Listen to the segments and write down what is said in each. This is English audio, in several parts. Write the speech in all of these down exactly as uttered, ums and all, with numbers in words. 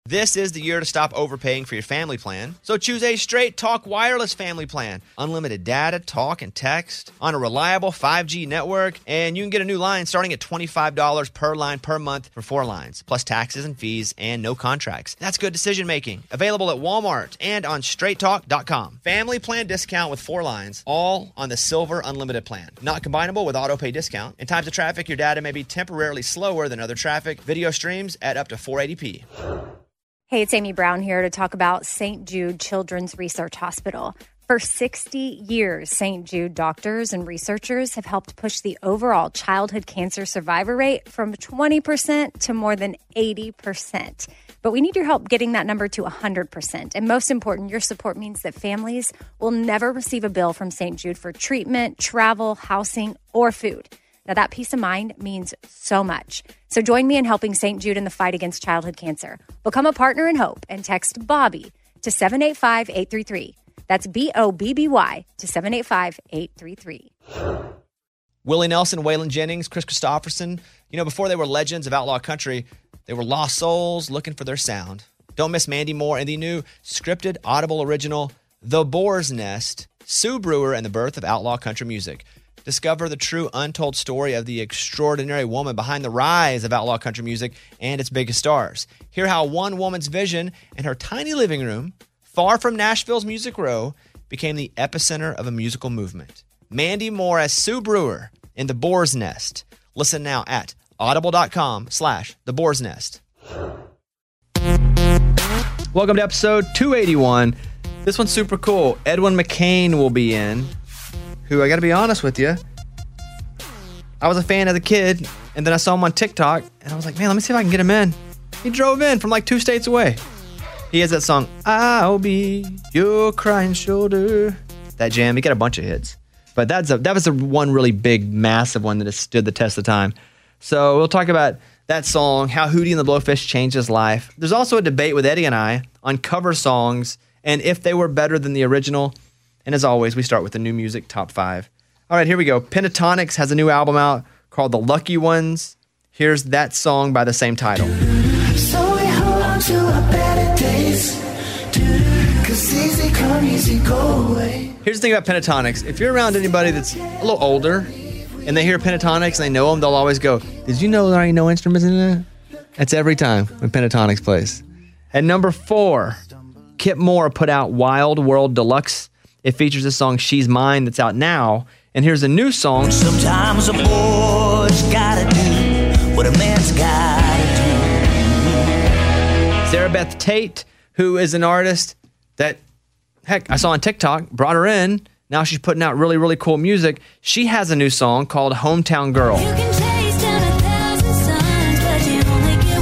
This is the year to stop overpaying for your family plan. So choose a Straight Talk Wireless family plan. Unlimited data, talk, and text on a reliable five G network. And you can get a new line starting at twenty-five dollars per line per month for four lines, plus taxes and fees and no contracts. That's good decision making. Available at Walmart and on straight talk dot com. Family plan discount with four lines, all on the Silver Unlimited plan. Not combinable with auto pay discount. In times of traffic, your data may be temporarily slower than other traffic. Video streams at up to four eighty p. Hey, it's Amy Brown here to talk about Saint Jude Children's Research Hospital. For sixty years, Saint Jude doctors and researchers have helped push the overall childhood cancer survivor rate from twenty percent to more than eighty percent. But we need your help getting that number to one hundred percent. And most important, your support means that families will never receive a bill from Saint Jude for treatment, travel, housing, or food. Now, that peace of mind means so much. So join me in helping Saint Jude in the fight against childhood cancer. Become a partner in hope and text Bobby to seven eight five, eight three three. That's B O B B Y to seven eight five, eight three three. Willie Nelson, Waylon Jennings, Chris Christopherson. You know, before they were legends of outlaw country, they were lost souls looking for their sound. Don't miss Mandy Moore and the new scripted Audible original, The Boar's Nest, Sue Brewer and the Birth of Outlaw Country Music. Discover the true untold story of the extraordinary woman behind the rise of outlaw country music and its biggest stars. Hear how one woman's vision in her tiny living room, far from Nashville's Music Row, became the epicenter of a musical movement. Mandy Moore as Sue Brewer in The Boar's Nest. Listen now at audible.com slash The Boar's Nest. Welcome to episode two eighty-one. This one's super cool. Edwin McCain will be in, who, I got to be honest with you, I was a fan as a kid, and then I saw him on TikTok, and I was like, man, let me see if I can get him in. He drove in from like two states away. He has that song, I'll Be Your Crying Shoulder. That jam, he got a bunch of hits. But that's a, that was the one really big, massive one that has stood the test of time. So we'll talk about that song, how Hootie and the Blowfish changed his life. There's also a debate with Eddie and I on cover songs and if they were better than the original. And as always, we start with the new music top five. All right, here we go. Pentatonix has a new album out called The Lucky Ones. Here's that song by the same title. So we hold on to our better days. 'Cause easy come, easy go away. Here's the thing about Pentatonix. If you're around anybody that's a little older and they hear Pentatonix and they know them, they'll always go, did you know there ain't no instruments in it? That's every time when Pentatonix plays. At number four, Kip Moore put out Wild World Deluxe. It features the song She's Mine that's out now. And here's a new song. Sometimes a boy's gotta do what a man's gotta do. Sarah Beth Tate, who is an artist that, heck, I saw on TikTok, brought her in. Now she's putting out really, really cool music. She has a new song called Hometown Girl. You can chase down a thousand suns, but you only get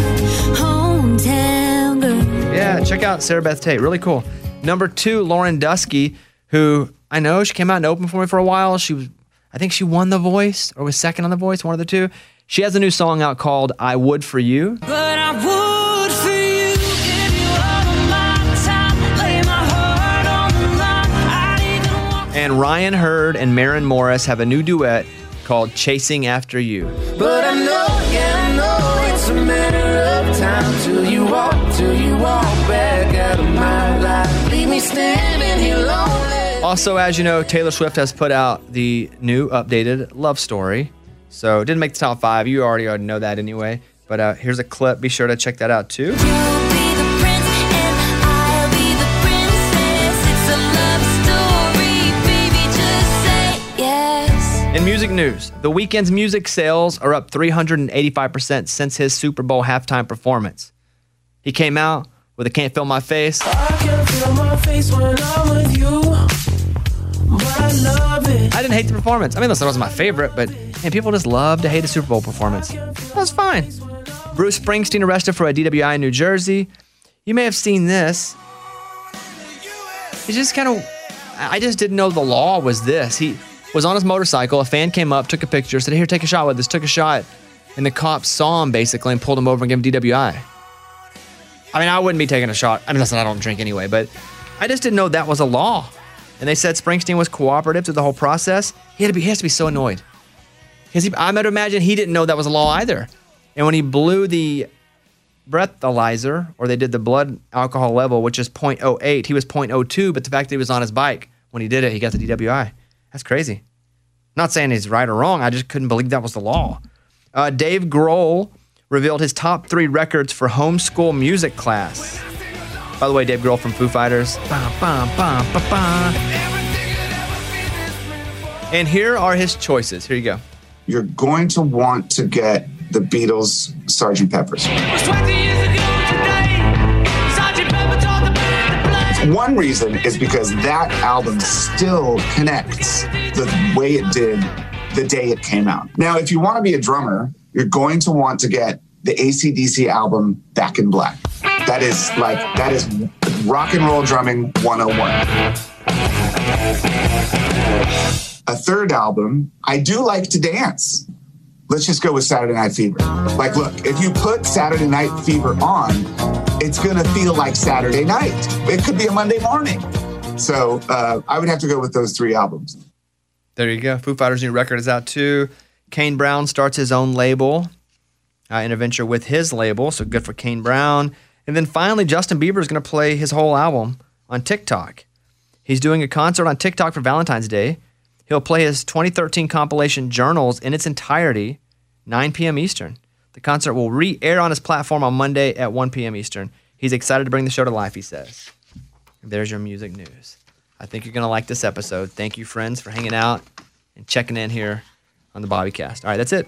one hometown girl. Yeah, check out Sarah Beth Tate. Really cool. Number two, Lauren Dusky, who I know she came out and opened for me for a while. She was, I think she won The Voice or was second on The Voice, one of the two. She has a new song out called I Would For You. But I would for you, give you all of my time, lay my heart on the line. I'd even walk. And Ryan Hurd and Maren Morris have a new duet called Chasing After You. But I know, yeah, I know it's a matter of time till you walk, till you walk back out of my life. Leave me standing here lonely. Also, as you know, Taylor Swift has put out the new updated Love Story. So it didn't make the top five. You already, already know that anyway. But uh, here's a clip. Be sure to check that out too. You'll be the prince and I'll be the princess. It's a love story, baby, just say yes. In music news, The Weeknd's music sales are up three hundred eighty-five percent since his Super Bowl halftime performance. He came out with a Can't Feel My Face. I can feel my face when I'm with you, but I love it. I didn't hate the performance. I mean, listen, it wasn't my favorite, but man, people just love to hate a Super Bowl performance. That was fine. Bruce Springsteen arrested for a D W I in New Jersey. You may have seen this. He just kind of, I just didn't know the law was this. He was on his motorcycle. A fan came up, took a picture, said, here, take a shot with this, took a shot. And the cops saw him basically and pulled him over and gave him D W I. I mean, I wouldn't be taking a shot. I mean, listen, I don't drink anyway, but I just didn't know that was a law. And they said Springsteen was cooperative through the whole process. He had to be, he has to be so annoyed. Because I might imagine he didn't know that was a law either. And when he blew the breathalyzer, or they did the blood alcohol level, which is point oh eight. He was point oh two, but the fact that he was on his bike when he did it, he got the D W I. That's crazy. Not saying he's right or wrong. I just couldn't believe that was the law. Uh, Dave Grohl revealed his top three records for homeschool music class. By the way, Dave Grohl from Foo Fighters. Bah, bah, bah, bah, bah. And here are his choices. Here you go. You're going to want to get the Beatles' Sergeant Pepper's. One reason is because that album still connects the way it did the day it came out. Now, if you want to be a drummer, you're going to want to get the A C D C album Back in Black. That is like, that is rock and roll drumming one oh one. A third album, I do like to dance. Let's just go with Saturday Night Fever. Like, look, if you put Saturday Night Fever on, it's going to feel like Saturday night. It could be a Monday morning. So uh, I would have to go with those three albums. There you go. Foo Fighters' new record is out too. Kane Brown starts his own label uh, in a venture with his label, so good for Kane Brown. And then finally, Justin Bieber is going to play his whole album on TikTok. He's doing a concert on TikTok for Valentine's Day. He'll play his twenty thirteen compilation Journals in its entirety, nine p.m. Eastern. The concert will re-air on his platform on Monday at one p.m. Eastern. He's excited to bring the show to life, he says. There's your music news. I think you're going to like this episode. Thank you, friends, for hanging out and checking in here on the Bobbycast. All right, that's it.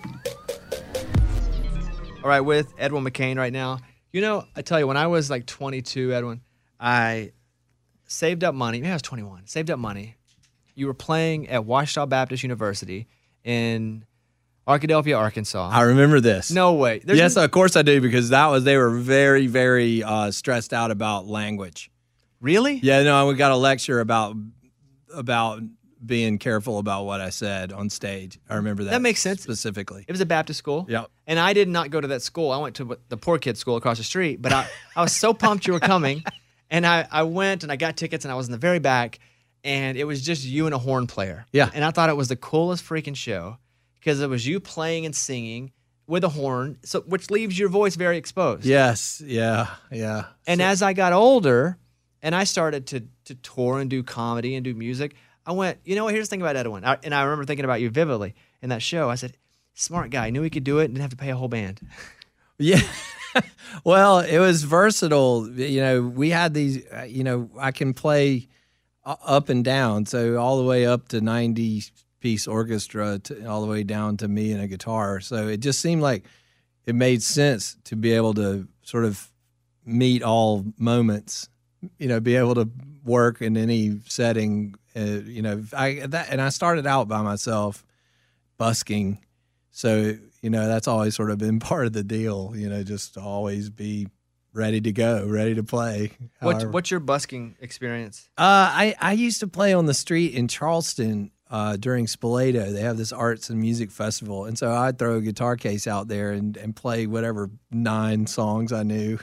All right, with Edwin McCain right now. You know, I tell you, when I was like twenty-two, Edwin, I saved up money. Maybe I was twenty-one. Saved up money. You were playing at Ouachita Baptist University in Arkadelphia, Arkansas. I remember this. No way. There's yes, n- of course I do, because that was they were very, very uh, stressed out about language. Really? Yeah, no, we got a lecture about about being careful about what I said on stage. I remember that. That makes sense. Specifically. It was a Baptist school. Yep. And I did not go to that school. I went to the poor kids school across the street, but I, I was so pumped you were coming. And I, I went and I got tickets and I was in the very back, and it was just you and a horn player. Yeah. And I thought it was the coolest freaking show because it was you playing and singing with a horn, so which leaves your voice very exposed. Yes. Yeah. Yeah. And So- as I got older and I started to to tour and do comedy and do music, I went, you know what, here's the thing about Edwin. I, and I remember thinking about you vividly in that show. I said, smart guy, knew he could do it and didn't have to pay a whole band. Yeah. Well, it was versatile. You know, we had these, uh, you know, I can play uh, up and down. So all the way up to ninety piece orchestra, to, all the way down to me and a guitar. So it just seemed like it made sense to be able to sort of meet all moments, you know, be able to work in any setting. Uh, you know, I that, and I started out by myself busking. So, you know, that's always sort of been part of the deal, you know, just to always be ready to go, ready to play. What, However- what's your busking experience? Uh, I, I used to play on the street in Charleston uh, during Spoleto. They have this arts and music festival. And so I'd throw a guitar case out there and, and play whatever nine songs I knew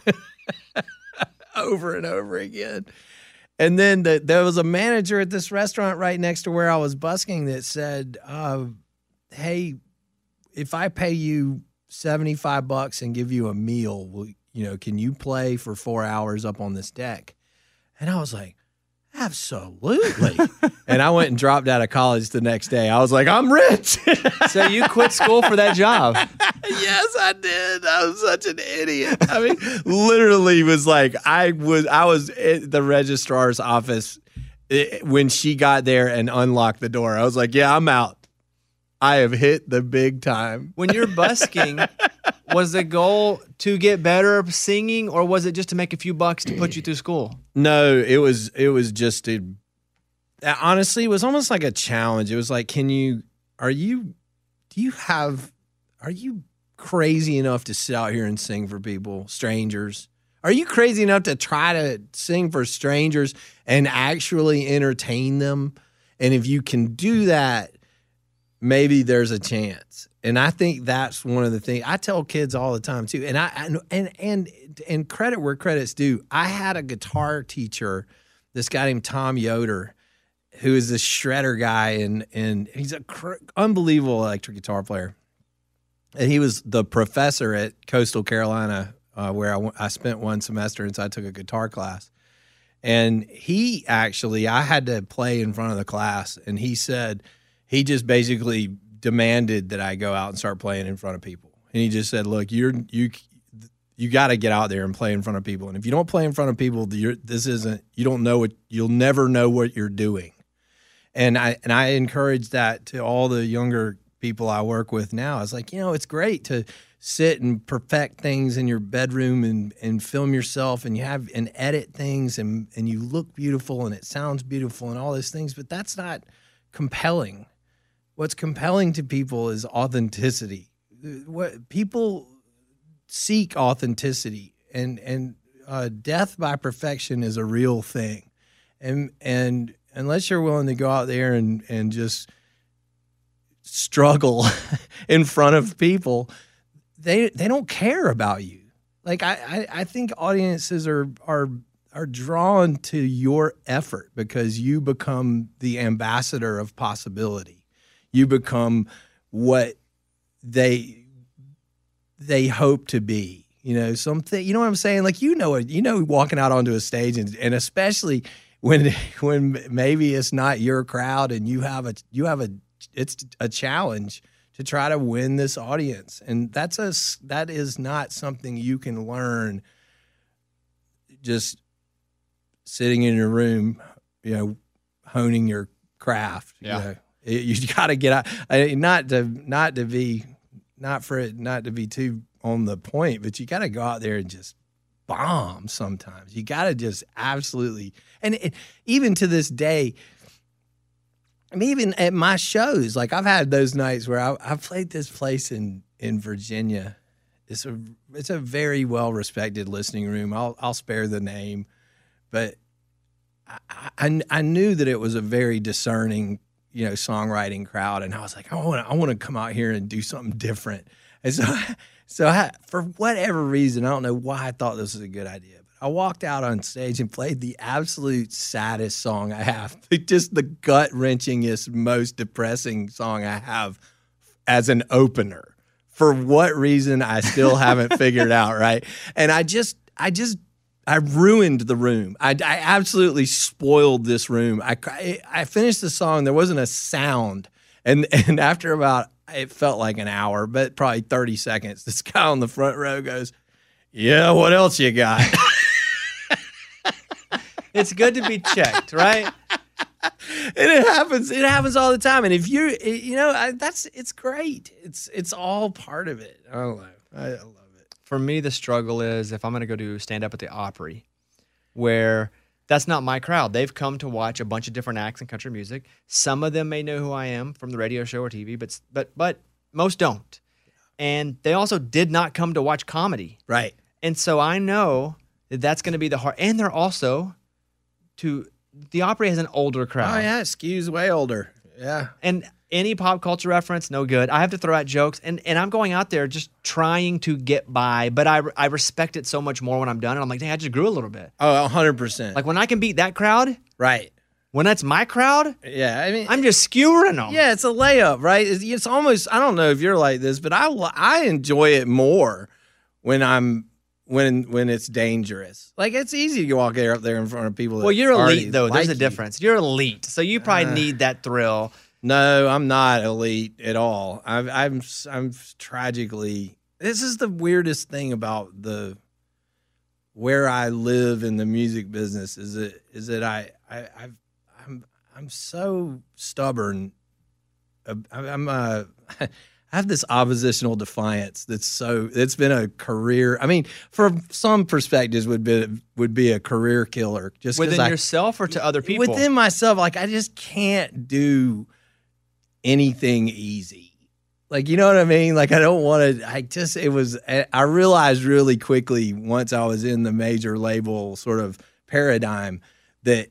over and over again. And then the, there was a manager at this restaurant right next to where I was busking that said, uh, hey, if I pay you seventy-five bucks and give you a meal, will, you know, can you play for four hours up on this deck? And I was like, absolutely. And I went and dropped out of college the next day. I was like, I'm rich. So you quit school for that job. Yes, I did. I was such an idiot. I mean, literally was like, I was, I was at the registrar's office it, when she got there and unlocked the door. I was like, yeah, I'm out. I have hit the big time. When you're busking, was the goal to get better singing, or was it just to make a few bucks to put you through school? No, it was it was just a, honestly, it was almost like a challenge. It was like, can you, are you, do you have, are you crazy enough to sit out here and sing for people, strangers? Are you crazy enough to try to sing for strangers and actually entertain them? And if you can do that, maybe there's a chance. And I think that's one of the things I tell kids all the time too. And I and and and credit where credit's due. I had a guitar teacher, this guy named Tom Yoder, who is this shredder guy, and and he's a cr- unbelievable electric guitar player. And he was the professor at Coastal Carolina uh, where I, w- I spent one semester, and so I took a guitar class. And he actually, I had to play in front of the class, and he said, he just basically demanded that I go out and start playing in front of people. And he just said, look, you're, you, you got to get out there and play in front of people. And if you don't play in front of people, you're, this isn't, you don't know what, you'll never know what you're doing. And I, and I encourage that to all the younger people I work with now. It's like, you know, it's great to sit and perfect things in your bedroom and, and film yourself and you have and edit things and, and you look beautiful and it sounds beautiful and all those things, but that's not compelling. What's compelling to people is authenticity. What people seek authenticity, and and uh, death by perfection is a real thing. And and unless you're willing to go out there and, and just struggle in front of people, they they don't care about you. Like I, I, I think audiences are are are drawn to your effort because you become the ambassador of possibility. You become what they they hope to be. You know, something. You know what I'm saying? Like you know, you know, walking out onto a stage, and, and especially when when maybe it's not your crowd, and you have a you have a it's a challenge to try to win this audience, and that's a that is not something you can learn just sitting in your room, you know, honing your craft. Yeah. You know? You got to get out, I, not to not to be not for it not to be too on the point, but you got to go out there and just bomb. Sometimes you got to just absolutely, and it, even to this day, I mean, even at my shows, like I've had those nights where I, I've played this place in in Virginia. It's a it's a very well respected listening room. I'll I'll spare the name, but I, I I knew that it was a very discerning, you know, songwriting crowd. And I was like, I want to, I want to come out here and do something different. And so, so I, for whatever reason, I don't know why I thought this was a good idea, but I walked out on stage and played the absolute saddest song I have, just the gut wrenchingest, most depressing song I have as an opener. For what reason, I still haven't figured out. Right. And I just, I just, I ruined the room. I, I absolutely spoiled this room. I, I, I finished the song. There wasn't a sound. And and after about, it felt like an hour, but probably thirty seconds, this guy on the front row goes, yeah, what else you got? It's good to be checked, right? And it happens. It happens all the time. And if you're, you know, I, that's, it's great. It's, it's all part of it. I don't know. I, I love it. For me, the struggle is if I'm going to go do stand up at the Opry, where that's not my crowd. They've come to watch a bunch of different acts in country music. Some of them may know who I am from the radio show or T V, but but but most don't. And they also did not come to watch comedy. Right. And so I know that that's going to be the hard. And they're also to the Opry has an older crowd. Oh yeah, it skews way older. Yeah. And any pop culture reference, no good. I have to throw out jokes, and, and I'm going out there just trying to get by, but I, I respect it so much more when I'm done, and I'm like, dang, I just grew a little bit. Oh, one hundred percent. Like, when I can beat that crowd, right. when that's my crowd, Yeah, I mean, I'm just skewering them. yeah, it's a layup, right? It's, it's almost, I don't know if you're like this, but I, I enjoy it more when I'm, when when it's dangerous. Like, it's easy to walk there up there in front of people that Well, you're already elite, though. There's like a you. difference. You're elite, so you probably Uh, need that thrill. No, I'm not elite at all. I'm, I'm, I'm tragically. This is the weirdest thing about the where I live in the music business. Is that is that I, I, I've, I'm, I'm so stubborn. I, I'm, uh, I have this oppositional defiance that's so. It's been a career. I mean, from some perspectives, would be would be a career killer. Just 'cause Within I, yourself or to other people? Within myself, like I just can't do anything easy. Like, you know what I mean? Like, I don't want to, I just, it was, I realized really quickly once I was in the major label sort of paradigm that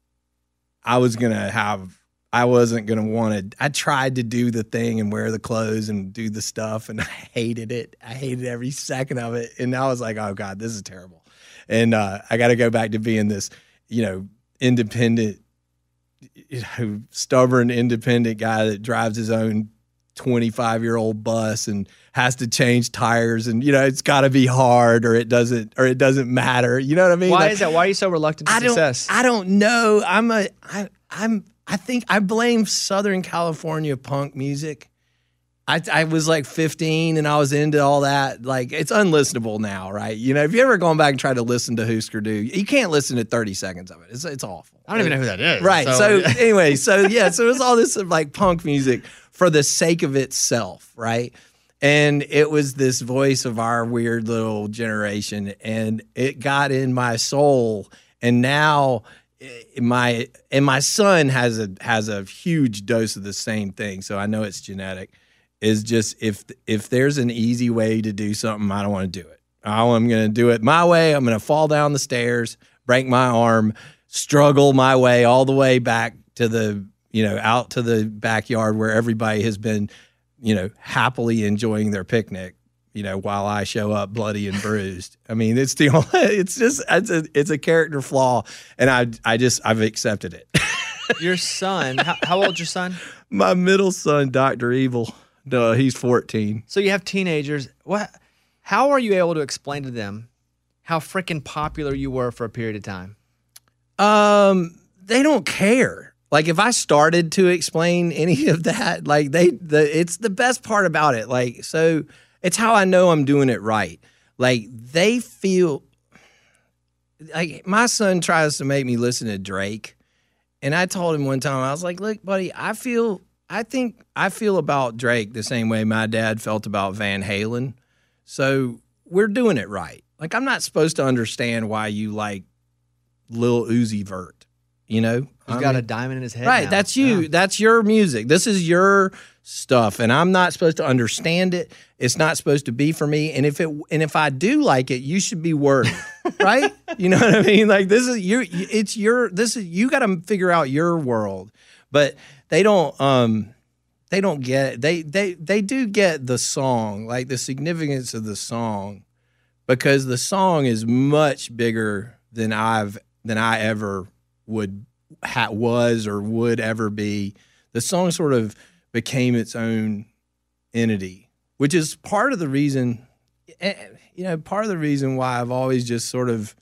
I was going to have, I wasn't going to want to, I tried to do the thing and wear the clothes and do the stuff, and I hated it. I hated every second of it. And I was like, oh God, this is terrible. And uh, I got to go back to being this, you know, independent, you know, stubborn, independent guy that drives his own twenty-five year old bus and has to change tires, and you know it's got to be hard, or it doesn't, or it doesn't matter. You know what I mean? Why Like, is that? Why are you so reluctant to I don't, success? I don't know. I'm a, I, I'm, I think I blame Southern California punk music. I, I was like fifteen and I was into all that. Like, it's unlistenable now, right? You know, if you ever gone back and tried to listen to Husker Du, you can't listen to thirty seconds of it. It's it's awful. I don't even know who that is. Right. So, anyway, so yeah, so it was all this like punk music for the sake of itself, right? And it was this voice of our weird little generation, and it got in my soul. And now eh, my and my son has a has a huge dose of the same thing, so I know it's genetic. Is just if if there's an easy way to do something, I don't want to do it. I'm going to do it my way. I'm going to fall down the stairs, break my arm, struggle my way all the way back to the, you know, out to the backyard where everybody has been, you know, happily enjoying their picnic, you know, while I show up bloody and bruised. I mean, it's the only, it's just, it's a, it's a character flaw. And I, I just, I've accepted it. Your son, how, how old's your son? My middle son, Doctor Evil. No, he's fourteen. So you have teenagers. What? How are you able to explain to them how freaking popular you were for a period of time? Um, they don't care. Like if I started to explain any of that, like they, the it's the best part about it. Like so, it's how I know I'm doing it right. Like they feel. Like my son tries to make me listen to Drake, and I told him one time I was like, "Look, buddy, I feel." I think I feel about Drake the same way my dad felt about Van Halen. So we're doing it right. Like, I'm not supposed to understand why you like Lil Uzi Vert, you know? He's I got mean, a diamond in his head Right, now. that's you. Yeah. That's your music. This is your stuff, and I'm not supposed to understand it. It's not supposed to be for me. And if it and if I do like it, you should be worried, right? You know what I mean? Like this is your. It's your. This is you got to figure out your world, but they don't. Um, they don't get it. They they they do get the song, like the significance of the song, because the song is much bigger than I've than I ever would ha- was or would ever be. The song sort of became its own entity, which is part of the reason, you know, part of the reason why I've always just sort of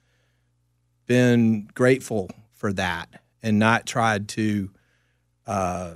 been grateful for that and not tried to uh,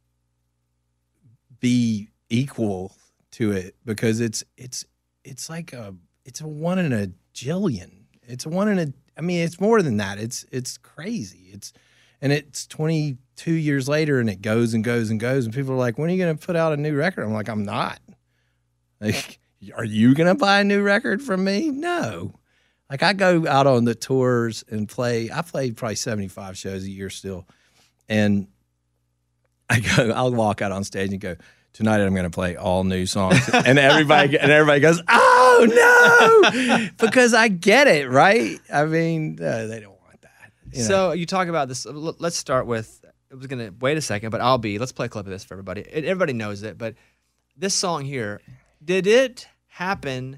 be equal to it, because it's it's it's like a it's a one in a jillion. It's a one in a. I mean, it's more than that. It's it's crazy. It's and it's twenty-two years later, and it goes and goes and goes, and people are like, "When are you going to put out a new record?" I'm like, "I'm not." Like, are you going to buy a new record from me? No. Like, I go out on the tours and play. I play probably seventy-five shows a year still, and I go. I'll walk out on stage and go, "Tonight I'm going to play all new songs," and everybody and everybody goes, "Oh no!" Because I get it, right? I mean, uh, they don't want that. You know? So you talk about this. l- Let's start with. I was gonna wait a second, but I'll be. Let's play a clip of this for everybody. It, everybody knows it, but this song here, did it happen?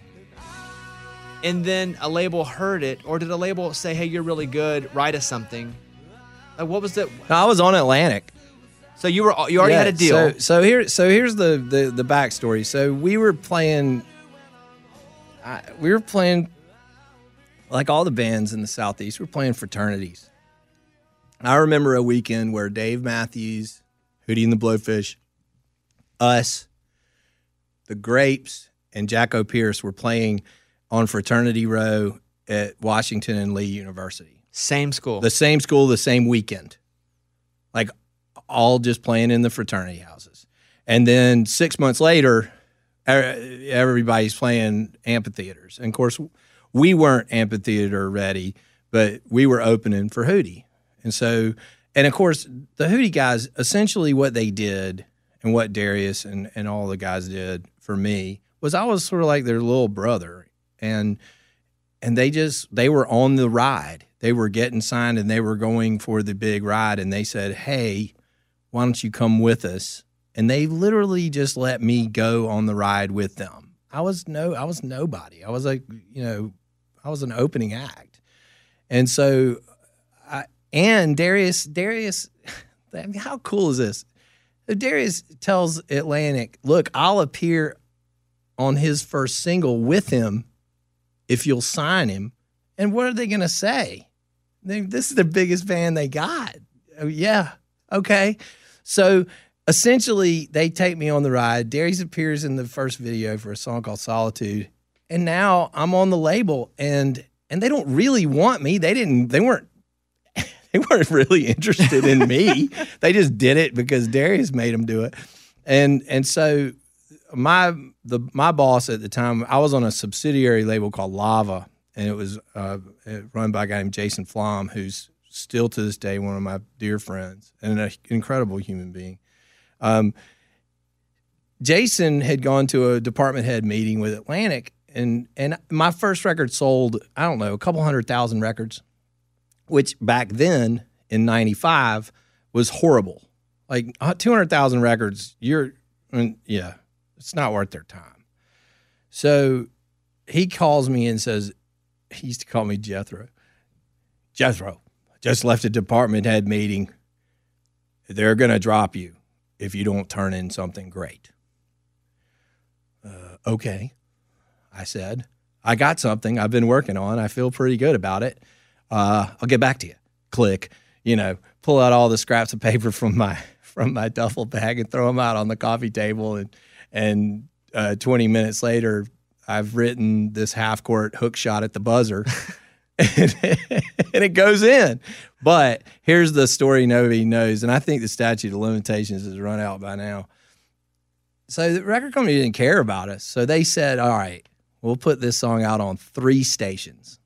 And then a label heard it, or did a label say, "Hey, you're really good. Write us something"? Like, what was that? No, I was on Atlantic. So you were you already Yeah, had a deal. So, so here, so here's the, the the backstory. So we were playing, I, we were playing, like all the bands in the Southeast, we were playing fraternities. I remember a weekend where Dave Matthews, Hootie and the Blowfish, us, the Grapes, and Jacko Pierce were playing on Fraternity Row at Washington and Lee University. Same school. The same school, the same weekend. Like, all just playing in the fraternity houses. And then six months later, everybody's playing amphitheaters. And of course, we weren't amphitheater ready, but we were opening for Hootie. And so, and of course, the Hootie guys, essentially what they did and what Darius and, and all the guys did for me was I was sort of like their little brother. And and they just, they were on the ride. They were getting signed and they were going for the big ride. And they said, "Hey, why don't you come with us?" And they literally just let me go on the ride with them. I was no, I was nobody. I was like, you know, I was an opening act. And so, I, and Darius, Darius, I mean, how cool is this? So Darius tells Atlantic, look, I'll appear on his first single with him if you'll sign him. And what are they going to say? They, this is the biggest band they got. Oh, yeah. Okay. So essentially, they take me on the ride. Darius appears in the first video for a song called Solitude. And now I'm on the label, and and they don't really want me. They didn't, they weren't, they weren't really interested in me. They just did it because Darius made them do it. And and so my the my boss at the time, I was on a subsidiary label called Lava, and it was uh, run by a guy named Jason Flom, who's still to this day one of my dear friends and an incredible human being. Um, Jason had gone to a department head meeting with Atlantic, and and my first record sold, I don't know, a couple hundred thousand records, which back then in ninety-five was horrible. Like two hundred thousand records, you're, I mean, yeah, it's not worth their time. So he calls me and says, he used to call me Jethro. Jethro, just left a department head meeting. They're going to drop you if you don't turn in something great. Uh, okay, I said. I got something I've been working on. I feel pretty good about it. Uh, I'll get back to you. Click. You know, pull out all the scraps of paper from my from my duffel bag and throw them out on the coffee table. And and uh, twenty minutes later, I've written this half-court hook shot at the buzzer, and, and it goes in. But here's the story nobody knows, and I think the statute of limitations has run out by now. So the record company didn't care about us. So they said, all right, we'll put this song out on three stations.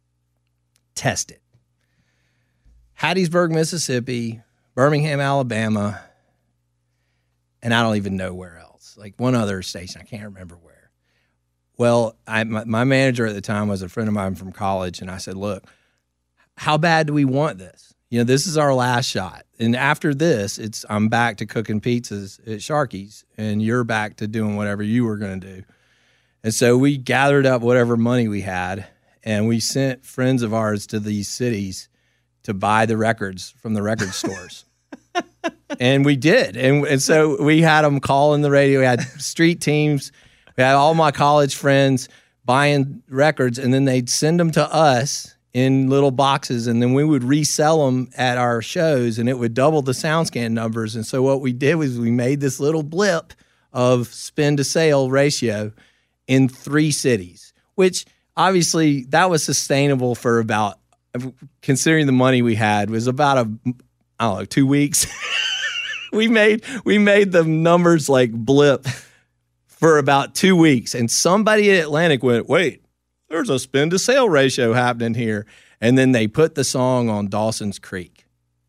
Test it. Hattiesburg, Mississippi, Birmingham, Alabama, and I don't even know where else. Like one other station. I can't remember where. Well, I, my, my manager at the time was a friend of mine from college, and I said, look, how bad do we want this? You know, this is our last shot. And after this, it's I'm back to cooking pizzas at Sharky's, and you're back to doing whatever you were going to do. And so we gathered up whatever money we had, and we sent friends of ours to these cities to buy the records from the record stores. And we did. And, and so we had them call in the radio. We had street teams. We had all my college friends buying records, and then they'd send them to us in little boxes, and then we would resell them at our shows, and it would double the SoundScan numbers. And so what we did was we made this little blip of spin to sale ratio in three cities, which obviously that was sustainable for about, considering the money we had, was about a, I don't know, two weeks. we made we made the numbers like blip for about two weeks. And somebody at Atlantic went, wait, there's a spin to sale ratio happening here. And then they put the song on Dawson's Creek.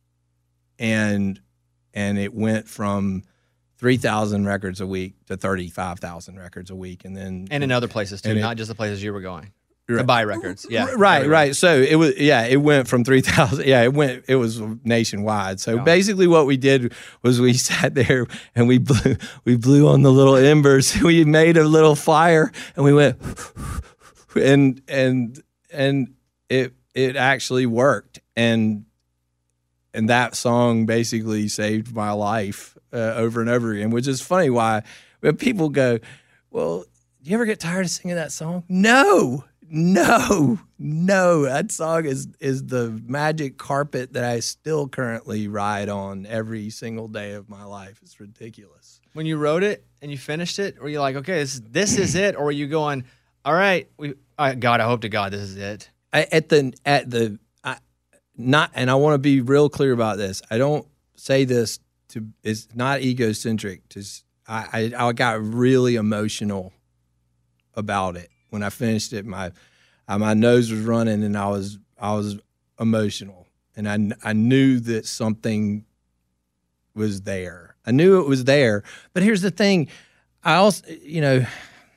And and it went from three thousand records a week to thirty-five thousand records a week. And then And in other places too, and it- not just the places you were going. Right. To buy records. Yeah. Right, everywhere. right. So it was, yeah, it went from three thousand. Yeah, it went, it was nationwide. So Yeah. basically what we did was we sat there and we blew, we blew on the little embers. We made a little fire and we went, and, and, and it, it actually worked. And, and that song basically saved my life uh, over and over again, which is funny why when people go, well, do you ever get tired of singing that song? No. No, no, that song is is the magic carpet that I still currently ride on every single day of my life. It's ridiculous. When you wrote it and you finished it, were you like, okay, this, this is it? Or were you going, all right, we, uh, God, I hope to God this is it? I, at the at the I, not, and I want to be real clear about this. I don't say this to it's not egocentric. To I I, I got really emotional about it. When I finished it, my uh, my nose was running, and I was I was emotional, and I I knew that something was there. I knew it was there. But here's the thing: I also, you know,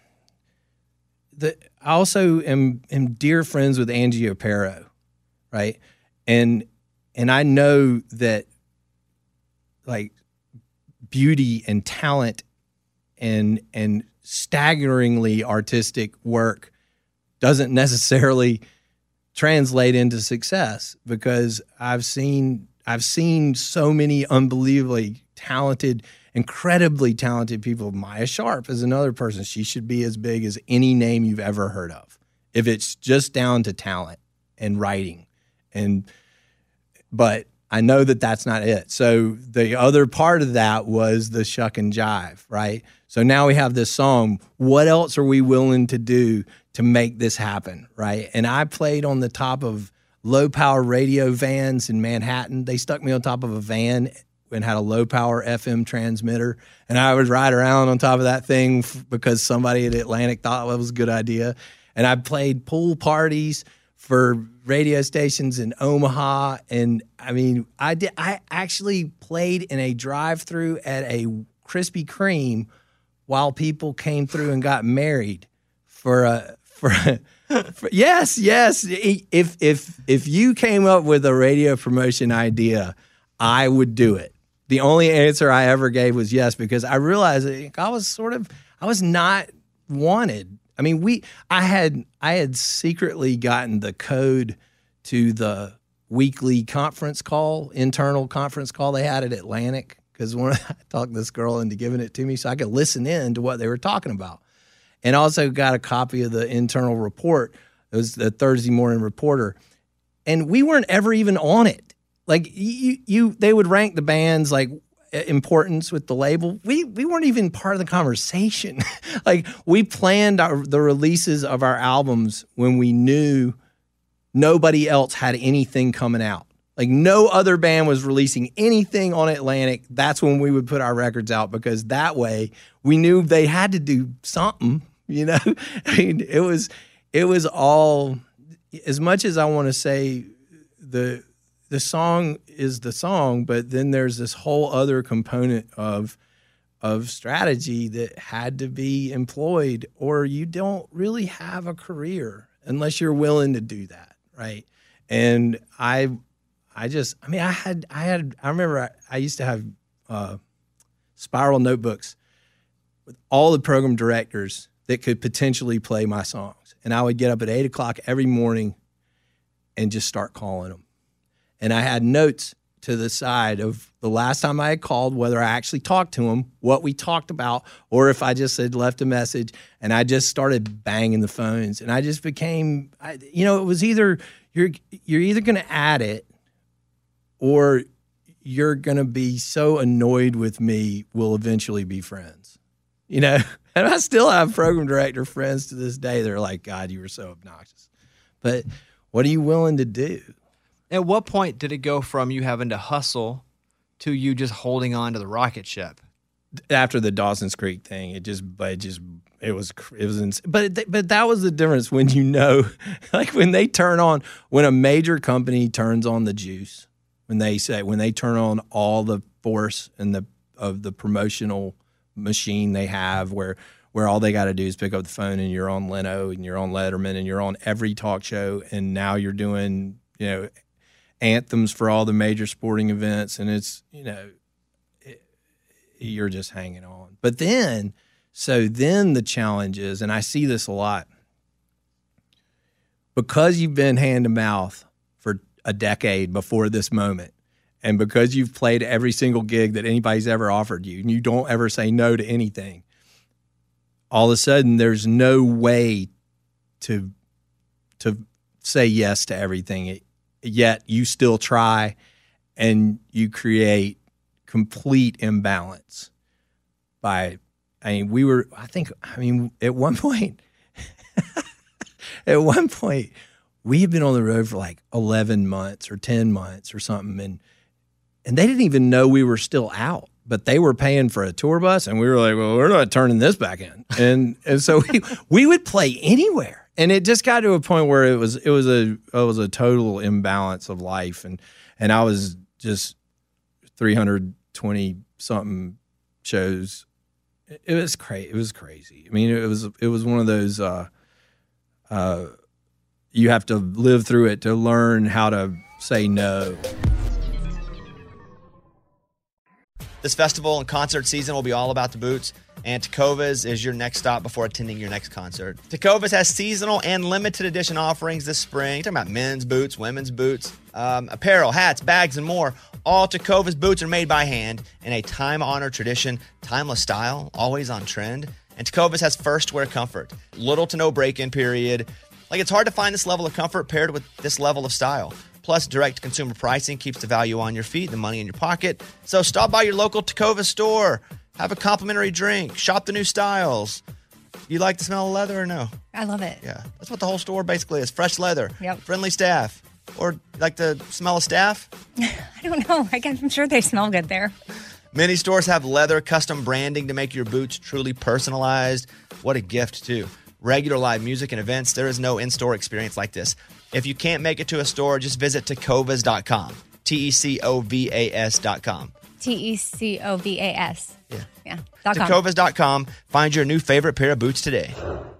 the I also am am dear friends with Angie Opero, right? And and I know that like beauty and talent and and staggeringly artistic work doesn't necessarily translate into success, because I've seen I've seen so many unbelievably talented incredibly talented people. Maya Sharp is another person. She should be as big as any name you've ever heard of, if it's just down to talent and writing. And but I know that that's not it. So the other part of that was the shuck and jive, right? So now we have this song. What else are we willing to do to make this happen, right? And I played on the top of low-power radio vans in Manhattan. They stuck me on top of a van and had a low-power F M transmitter, and I would ride around on top of that thing f- because somebody at Atlantic thought it was a good idea. And I played pool parties for radio stations in Omaha, and I mean, I did. I actually played in a drive-through at a Krispy Kreme while people came through and got married for a for. for yes, yes. If if if you came up with a radio promotion idea, I would do it. The only answer I ever gave was yes, because I realized that I was sort of I was not wanted. I mean, we I had I had secretly gotten the code to the weekly conference call, internal conference call they had at Atlantic, because one I talked this girl into giving it to me so I could listen in to what they were talking about. And also got a copy of the internal report. It was the Thursday Morning Reporter. And we weren't ever even on it. Like you you they would rank the bands like importance with the label. We we weren't even part of the conversation. Like we planned our, the releases of our albums when we knew nobody else had anything coming out. Like no other band was releasing anything on Atlantic. That's when we would put our records out, because that way we knew they had to do something, you know? I mean, it was it was all, as much as I want to say the the song is the song, but then there's this whole other component of of strategy that had to be employed, or you don't really have a career unless you're willing to do that, right? And I I just, I mean, I had, I had, I remember I, I used to have uh, spiral notebooks with all the program directors that could potentially play my songs. And I would get up at eight o'clock every morning and just start calling them. And I had notes to the side of the last time I had called, whether I actually talked to them, what we talked about, or if I just had left a message. And I just started banging the phones. And I just became, I, you know, it was either, you're, you're either going to add it, or you're going to be so annoyed with me, we'll eventually be friends, you know? And I still have program director friends to this day. They're like, God, you were so obnoxious. But what are you willing to do? At what point did it go from you having to hustle to you just holding on to the rocket ship? After the Dawson's Creek thing, it just, it just, it was, it was, ins- but, but that was the difference when you know, like when they turn on, when a major company turns on the juice, when they say, when they turn on all the force and the of the promotional machine they have, where where all they got to do is pick up the phone and you're on Leno and you're on Letterman and you're on every talk show, and now you're doing, you know, anthems for all the major sporting events, and it's, you know, it, you're just hanging on. But then, so then the challenge is, and I see this a lot, because you've been hand to mouth a decade before this moment, and because you've played every single gig that anybody's ever offered you, and you don't ever say no to anything, all of a sudden there's no way to to say yes to everything, yet you still try, and you create complete imbalance by, I mean, we were, I think, I mean, at one point, at one point, we had been on the road for like eleven months or ten months or something, and and they didn't even know we were still out, but they were paying for a tour bus, and we were like, well, we're not turning this back in. And and so we, we would play anywhere. And it just got to a point where it was it was a it was a total imbalance of life, and and I was just three hundred twenty something shows. It was crazy. It was crazy. I mean, it was it was one of those uh uh you have to live through it to learn how to say no. This festival and concert season will be all about the boots, and Tecovas is your next stop before attending your next concert. Tecovas has seasonal and limited edition offerings this spring. You're talking about men's boots, women's boots, um, apparel, hats, bags, and more. All Tecovas boots are made by hand in a time-honored tradition, timeless style, always on trend. And Tecovas has first wear comfort. Little to no break-in period. Like, it's hard to find this level of comfort paired with this level of style. Plus, direct consumer pricing keeps the value on your feet, the money in your pocket. So stop by your local Tecovas store. Have a complimentary drink. Shop the new styles. You like the smell of leather or no? I love it. Yeah. That's what the whole store basically is. Fresh leather. Yep. Friendly staff. Or like the smell of staff? I don't know. I guess I'm sure they smell good there. Many stores have leather custom branding to make your boots truly personalized. What a gift, too. Regular live music and events, there is no in-store experience like this. If you can't make it to a store, just visit tecovas dot com. T E C O V A S dot com. T E C O V A S. Yeah. Yeah. Dot com. tecovas dot com. Find your new favorite pair of boots today.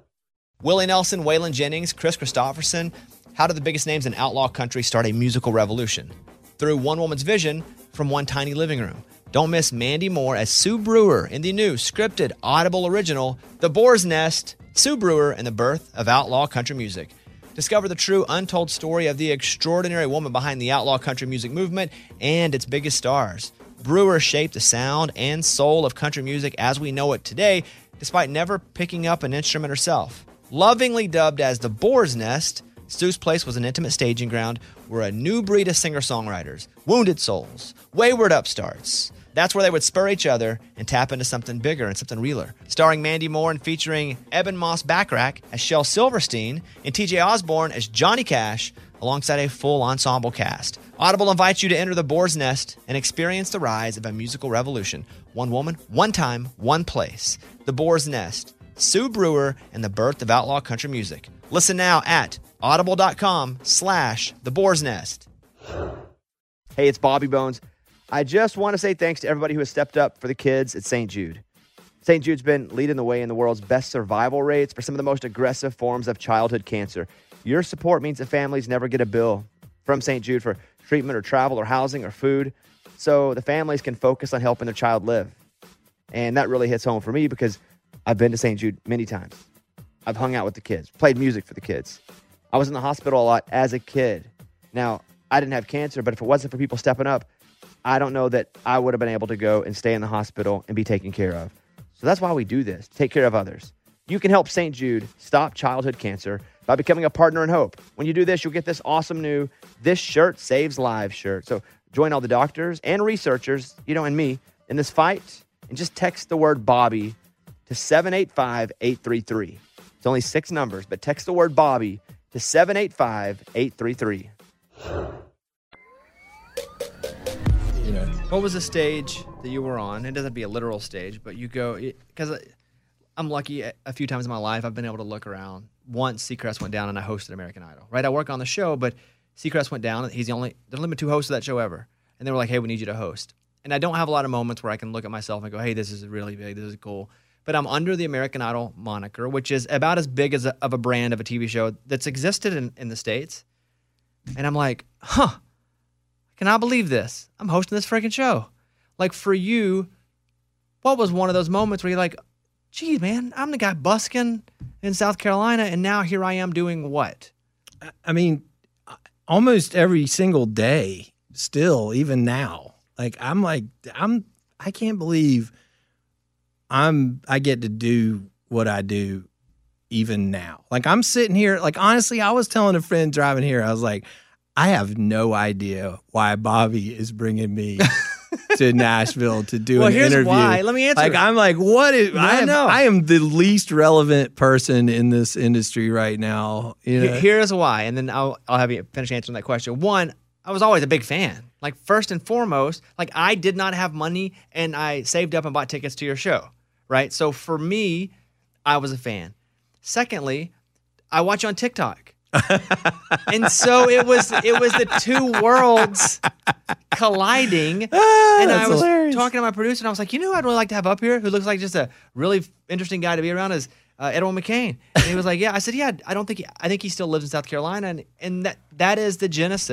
Willie Nelson, Waylon Jennings, Chris Christopherson. How did the biggest names in outlaw country start a musical revolution? Through one woman's vision from one tiny living room. Don't miss Mandy Moore as Sue Brewer in the new scripted Audible original, The Boar's Nest, Sue Brewer and the Birth of Outlaw Country Music. Discover the true untold story of the extraordinary woman behind the outlaw country music movement and its biggest stars. Brewer shaped the sound and soul of country music as we know it today, despite never picking up an instrument herself. Lovingly dubbed as The Boar's Nest, Sue's place was an intimate staging ground where a new breed of singer-songwriters, wounded souls, wayward upstarts, that's where they would spur each other and tap into something bigger and something realer. Starring Mandy Moore and featuring Eben Moss Backrack as Shel Silverstein and T J Osborne as Johnny Cash, alongside a full ensemble cast. Audible invites you to enter the Boar's Nest and experience the rise of a musical revolution. One woman, one time, one place. The Boar's Nest, Sue Brewer, and the birth of outlaw country music. Listen now at audible.com slash the Boar's Nest. Hey, it's Bobby Bones. I just want to say thanks to everybody who has stepped up for the kids at Saint Jude. Saint Jude's been leading the way in the world's best survival rates for some of the most aggressive forms of childhood cancer. Your support means that families never get a bill from Saint Jude for treatment or travel or housing or food, so the families can focus on helping their child live. And that really hits home for me because I've been to Saint Jude many times. I've hung out with the kids, played music for the kids. I was in the hospital a lot as a kid. Now, I didn't have cancer, but if it wasn't for people stepping up, I don't know that I would have been able to go and stay in the hospital and be taken care of. So that's why we do this, take care of others. You can help Saint Jude stop childhood cancer by becoming a partner in hope. When you do this, you'll get this awesome new This Shirt Saves Lives shirt. So join all the doctors and researchers, you know, and me in this fight, and just text the word Bobby to seven eight five, eight three three. It's only six numbers, but text the word Bobby to seven eight five, eight three three. You know, What was the stage that you were on? It doesn't have to be a literal stage, but you go, because I'm lucky a few times in my life I've been able to look around. Once Seacrest went down and I hosted American Idol, right? I work on the show, but Seacrest went down. He's the only, there's only been two hosts of that show ever. And they were like, hey, we need you to host. And I don't have a lot of moments where I can look at myself and go, hey, this is really big, this is cool. But I'm under the American Idol moniker, which is about as big as a, of a brand of a T V show that's existed in, in the States. And I'm like, huh, I cannot believe this. I'm hosting this freaking show. Like, for you, what was one of those moments where you're like, geez, man, I'm the guy busking in South Carolina, and now here I am doing what? I mean, almost every single day still, even now. Like, I'm like, I'm, I can't believe I'm, I get to do what I do even now. Like, I'm sitting here, like, honestly, I was telling a friend driving here, I was like, I have no idea why Bobby is bringing me to Nashville to do well, an here's interview. Why. Let me answer. Like, I'm like, what is, No, I, am, no. I am the least relevant person in this industry right now. You know? Here's why, and then I'll, I'll have you finish answering that question. One, I was always a big fan. Like, first and foremost, like, I did not have money, and I saved up and bought tickets to your show, right? So for me, I was a fan. Secondly, I watch you on TikTok. And so it was it was the two worlds colliding. Ah, and I that's was hilarious. talking to my producer, and I was like, you know who I'd really like to have up here, who looks like just a really interesting guy to be around, is uh, Edwin McCain. And he was like, yeah. I said, yeah, I don't think he, I think he still lives in South Carolina. And, and that that is the genesis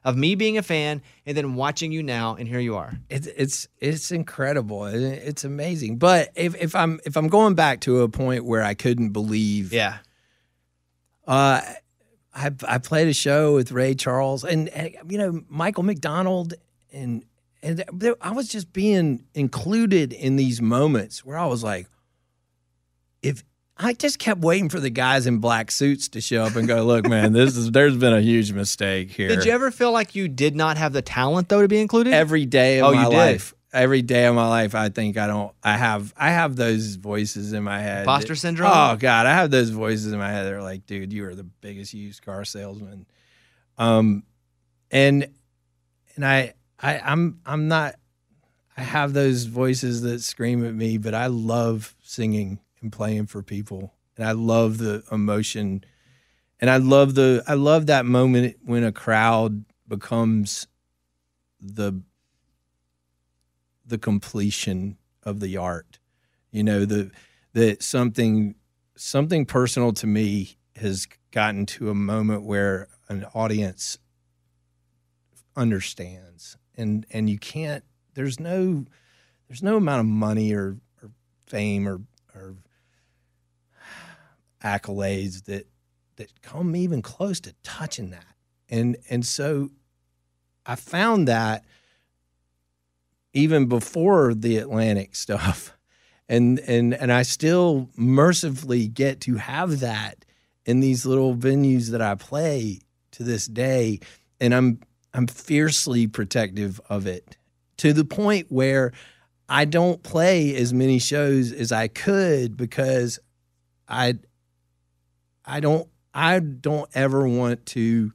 of me being a fan and then watching you now, and here you are. It's it's it's incredible. It- It's amazing. But if, if I'm if I'm going back to a point where I couldn't believe, Yeah. uh, I I played a show with Ray Charles and, and you know Michael McDonald and and there, I was just being included in these moments where I was like, if I just kept waiting for the guys in black suits to show up and go, look, man, this is there's been a huge mistake here. Did you ever feel like you did not have the talent though to be included? Every day of Oh, my you did? life. Every day of my life, I think I don't. I have. I have those voices in my head. Imposter that- syndrome? Oh God, I have those voices in my head that are like, dude, you are the biggest used car salesman. Um, and and I I I'm I'm not. I have those voices that scream at me, but I love singing and playing for people, and I love the emotion, and I love the I love that moment when a crowd becomes the the completion of the art. You know, the that something something personal to me has gotten to a moment where an audience understands, and and you can't there's no there's no amount of money or, or fame or or accolades that that come even close to touching that. And and so I found that even before the Atlantic stuff. And and and I still mercifully get to have that in these little venues that I play to this day. And I'm I'm fiercely protective of it, to the point where I don't play as many shows as I could, because I I don't I don't ever want to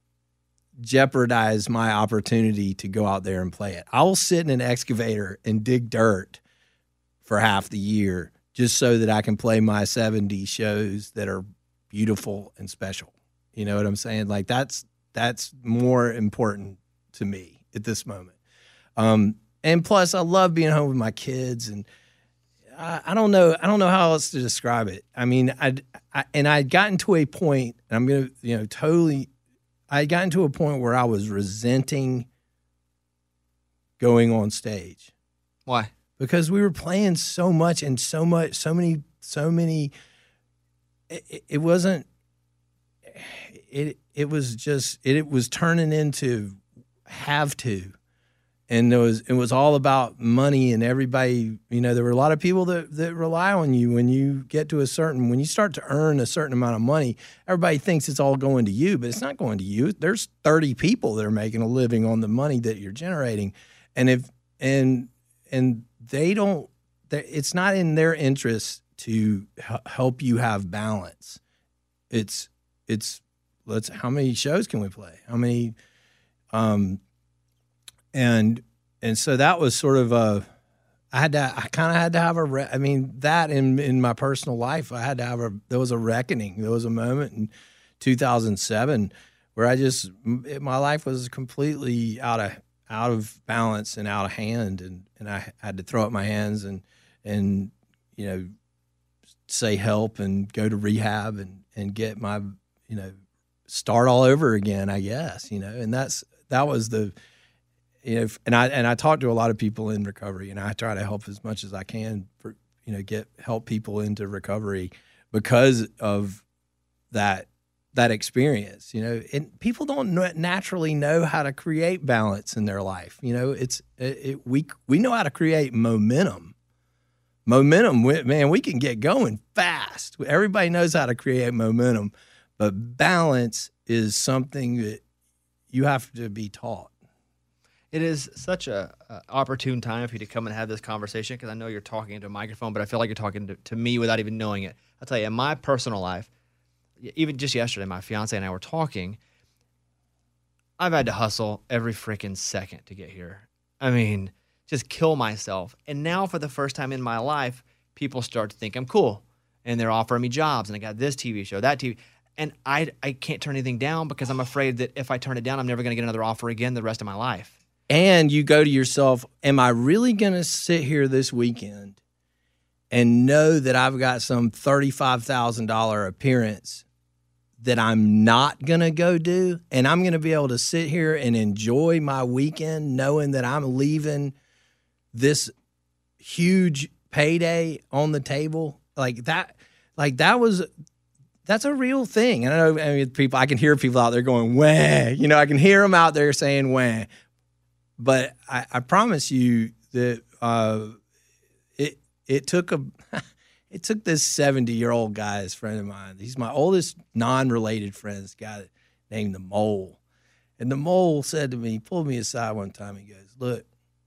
jeopardize my opportunity to go out there and play it. I will sit in an excavator and dig dirt for half the year just so that I can play my seventy shows that are beautiful and special. You know what I'm saying? Like that's that's more important to me at this moment. Um, and plus, I love being home with my kids, and I, I don't know I don't know how else to describe it. I mean, I, I and I'd gotten to a point, and I'm gonna you know totally. I had gotten to a point where I was resenting going on stage. Why? Because we were playing so much and so much, so many, so many. It, it wasn't. It it was just it, it was turning into have to, and it was it was all about money, and everybody. You know, there were a lot of people that that rely on you when you get to a certain when you start to earn a certain amount of money. Everybody thinks it's all going to you, but it's not going to you. There's thirty people that are making a living on the money that you're generating, and if and and they don't, it's not in their interest to help you have balance. It's, it's, let's, how many shows can we play? How many, um, and, and so that was sort of a, I had to, I kind of had to have a, re- I mean, that in, in my personal life, I had to have a, there was a reckoning. There was a moment in two thousand seven where I just, my life was completely out of, out of balance and out of hand, and, and I had to throw up my hands and and you know say help and go to rehab and, and get my you know start all over again, I guess, you know and that's that was the you know and I and I talk to a lot of people in recovery, and I try to help as much as I can for you know get help people into recovery because of that that experience, you know, and people don't naturally know how to create balance in their life. You know, it's it, it, we we know how to create momentum. Momentum, man, we can get going fast. Everybody knows how to create momentum, but balance is something that you have to be taught. It is such a, a opportune time for you to come and have this conversation, because I know you're talking into a microphone, but I feel like you're talking to, to me without even knowing it. I'll tell you, in my personal life, even just yesterday, my fiance and I were talking. I've had to hustle every freaking second to get here. I mean, just kill myself. And now for the first time in my life, people start to think I'm cool. And they're offering me jobs. And I got this T V show, that T V. And I, I can't turn anything down, because I'm afraid that if I turn it down, I'm never going to get another offer again the rest of my life. And you go to yourself, am I really going to sit here this weekend and know that I've got some thirty-five thousand dollars appearance that I'm not going to go do. And I'm going to be able to sit here and enjoy my weekend knowing that I'm leaving this huge payday on the table. Like that, like that was, that's a real thing. And I know, I mean, people, I can hear people out there going, wah, you know, I can hear them out there saying, wah. But I, I promise you that uh, it it took a it took this seventy year old guy, this friend of mine. He's my oldest non related friend. This guy named the Mole, and the Mole said to me, he pulled me aside one time. He goes, "Look,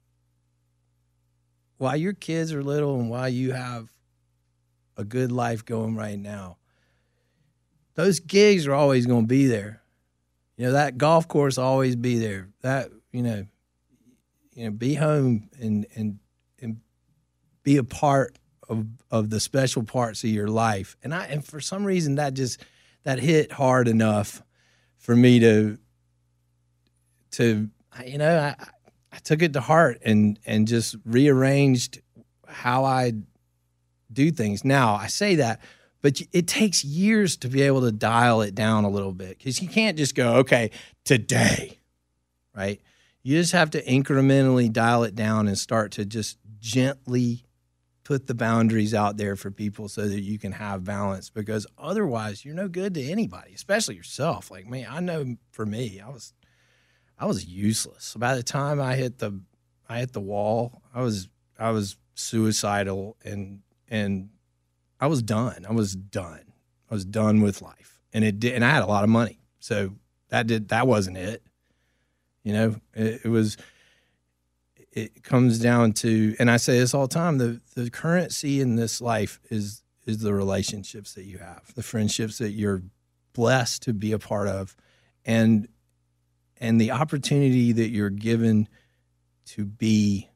while your kids are little and while you have a good life going right now, those gigs are always going to be there. You know, that golf course will always be there. That you know." You know, be home and and and be a part of of the special parts of your life. And I and for some reason that just that hit hard enough for me to to you know I I took it to heart and and just rearranged how I do things. Now I say that, but it takes years to be able to dial it down a little bit because you can't just go, okay, today, right? You just have to incrementally dial it down and start to just gently put the boundaries out there for people so that you can have balance, because otherwise you're no good to anybody, especially yourself. Like me, I know for me, I was I was useless. By the time I hit the I hit the wall, I was I was suicidal and and I was done. I was done. I was done with life. And it did, and I had a lot of money. So that did that wasn't it. You know, it, it was, it comes down to, and I say this all the time, the, the currency in this life is, is the relationships that you have, the friendships that you're blessed to be a part of, and, and the opportunity that you're given to be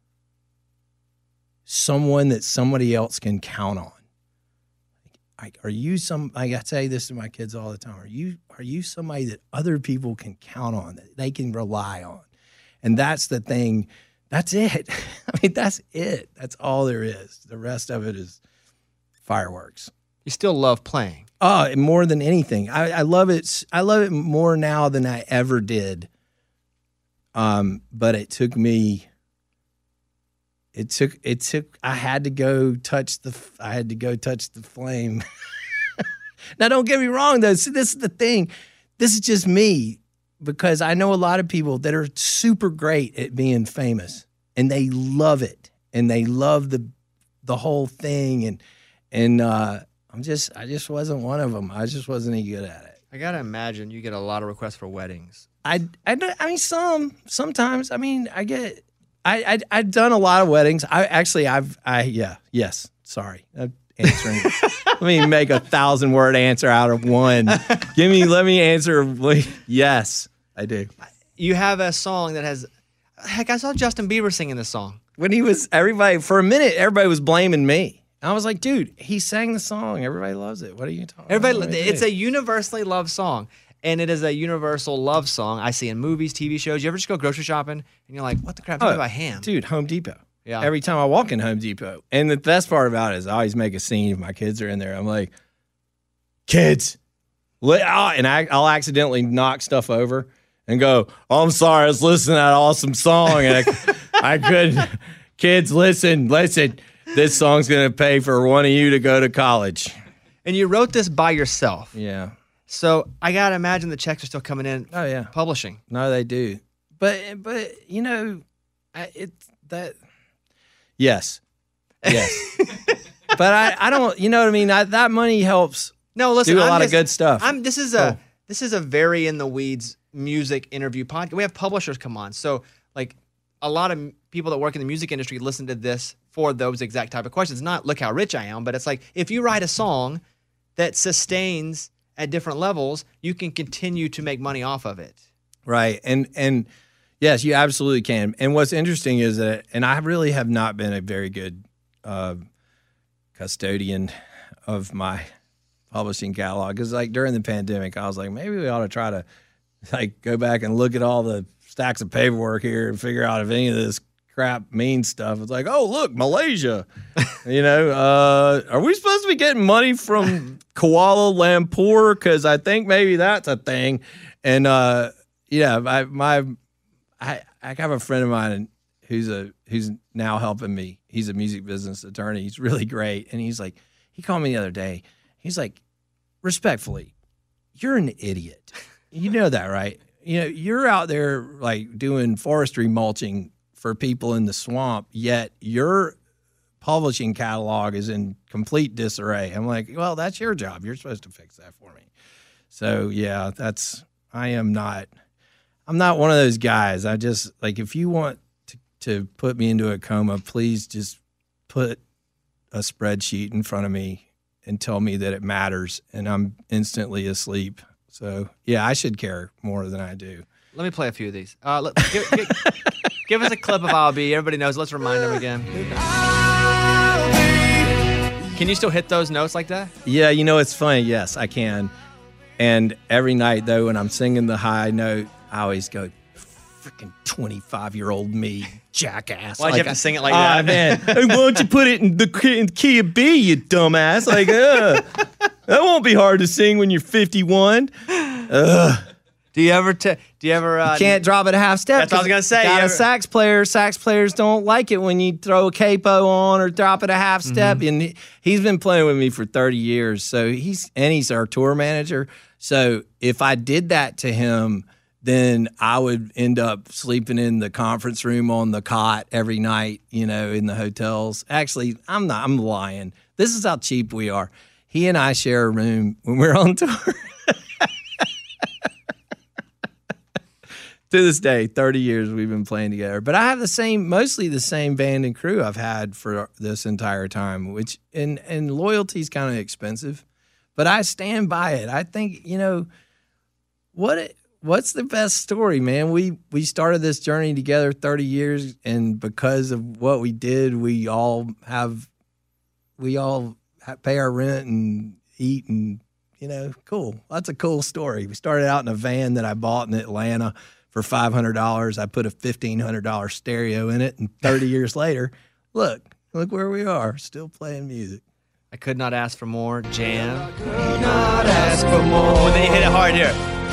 someone that somebody else can count on. Like, are you some, like I say this to my kids all the time, are you are you somebody that other people can count on, that they can rely on? And that's the thing, that's it. I mean, that's it. That's all there is. The rest of it is fireworks. You still love playing. Oh, more than anything. I, I love it. I love it more now than I ever did. Um, but it took me, It took, it took, I had to go touch the, I had to go touch the flame. Now, don't get me wrong, though. See, this is the thing. This is just me, because I know a lot of people that are super great at being famous, and they love it, and they love the, the whole thing. And, and, uh, I'm just, I just wasn't one of them. I just wasn't any good at it. I got to imagine you get a lot of requests for weddings. I, I, I mean, some, sometimes, I mean, I get, I, I I've done a lot of weddings. I actually I've I yeah yes sorry I'm answering. Let me make a thousand word answer out of one. Give me let me answer. Yes, I do. You have a song that has, heck, I saw Justin Bieber singing this song. When he was everybody for a minute, everybody was blaming me. I was like, dude, he sang the song. Everybody loves it. What are you talking? Everybody, about? it's a universally loved song. And it is a universal love song I see in movies, T V shows. You ever just go grocery shopping and you're like, what the crap? Oh, Do I buy ham? Dude, Home Depot. Yeah. Every time I walk in Home Depot. And the best part about it is I always make a scene if my kids are in there. I'm like, kids. Li-, and I, I'll accidentally knock stuff over and go, oh, I'm sorry. I was listening to that awesome song. And I, I couldn't. Kids, listen, listen. This song's going to pay for one of you to go to college. And you wrote this by yourself. Yeah. So I got to imagine the checks are still coming in. Oh, yeah. Publishing. No, they do. But, but you know, I, it's that. Yes. Yes. But I, I don't, you know what I mean? I, that money helps no, listen, do a I'm lot just, of good stuff. I'm, this is a, oh. this is a very in the weeds music interview podcast. We have publishers come on. So like a lot of people that work in the music industry listen to this for those exact type of questions. Not look how rich I am, but it's like, if you write a song that sustains at different levels, you can continue to make money off of it. Right. And, and yes, you absolutely can. And what's interesting is that, and I really have not been a very good uh, custodian of my publishing catalog. Because like during the pandemic, I was like, maybe we ought to try to like go back and look at all the stacks of paperwork here and figure out if any of this crap, mean stuff. It's like, oh, look, Malaysia. you know, uh, are we supposed to be getting money from Kuala Lumpur? Because I think maybe that's a thing. And uh, yeah, I, my I I have a friend of mine who's a who's now helping me. He's a music business attorney. He's really great. And he's like, he called me the other day. He's like, respectfully, you're an idiot. You know that, right? You know, you're out there like doing forestry mulching for people in the swamp, yet your publishing catalog is in complete disarray. I'm like, well, that's your job. You're supposed to fix that for me. So yeah, that's, I am not, I'm not one of those guys. I just like, if you want to, to put me into a coma, please just put a spreadsheet in front of me and tell me that it matters, and I'm instantly asleep. So, yeah, I should care more than I do. Let me play a few of these. Uh, let, give, give, give us a clip of I'll Be. Everybody knows. Let's remind them again. Can you still hit those notes like that? Yeah, you know, it's funny. Yes, I can. And every night, though, when I'm singing the high note, I always go, freaking twenty-five-year-old me, jackass. Why'd like, you have to sing it like ah, that? man, hey, why don't you put it in the key, in key of B, you dumbass? Like, uh, that won't be hard to sing when you're fifty-one. Ugh. Do you ever t- do you ever uh, You can't drop it a half step. That's what I was gonna say. Got You a ever- sax player. Sax players don't like it when you throw a capo on or drop it a half step. Mm-hmm. And he, he's been playing with me for thirty years. So he's and he's our tour manager. So if I did that to him, then I would end up sleeping in the conference room on the cot every night, you know, in the hotels. Actually, I'm not. I'm lying. This is how cheap we are. He and I share a room when we're on tour. To this day, thirty years we've been playing together. But I have the same, mostly the same band and crew I've had for this entire time, which, and, and loyalty is kind of expensive, but I stand by it. I think, you know, what what's the best story, man? We, we started this journey together thirty years, and because of what we did, we all have, we all pay our rent and eat and, you know, cool. That's a cool story. We started out in a van that I bought in Atlanta for five hundred dollars. I put a fifteen hundred dollars stereo in it, and thirty years later, look, look where we are, still playing music. I could not ask for more. Jam. Could not ask for more. When they hit it hard here.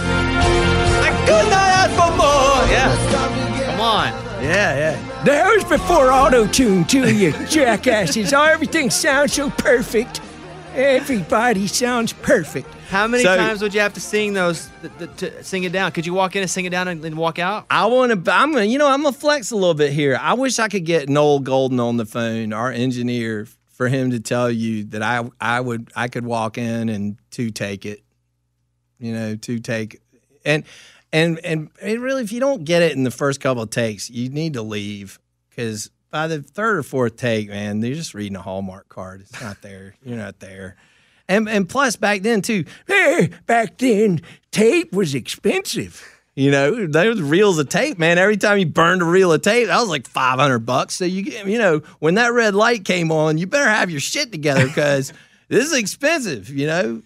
I could not ask for more. Yeah. Come on. Yeah, yeah. That was before auto-tune, too, you jackasses. Oh, everything sounds so perfect. Everybody sounds perfect. How many So- times would you have to sing those th- th- to sing it down? Could you walk in and sing it down and then walk out? I want to, I'm gonna, you know, I'm going to flex a little bit here. I wish I could get Noel Golden on the phone, our engineer, for him to tell you that I, I would, I could walk in and two take it, you know, two take, and, and, and it really, if you don't get it in the first couple of takes, you need to leave, because by the third or fourth take, man, they're just reading a Hallmark card. It's not there. You're not there. And and plus back then too, eh, back then tape was expensive. You know, those reels of tape, man. Every time you burned a reel of tape, that was like five hundred bucks. So you you know, when that red light came on, you better have your shit together because this is expensive. You know,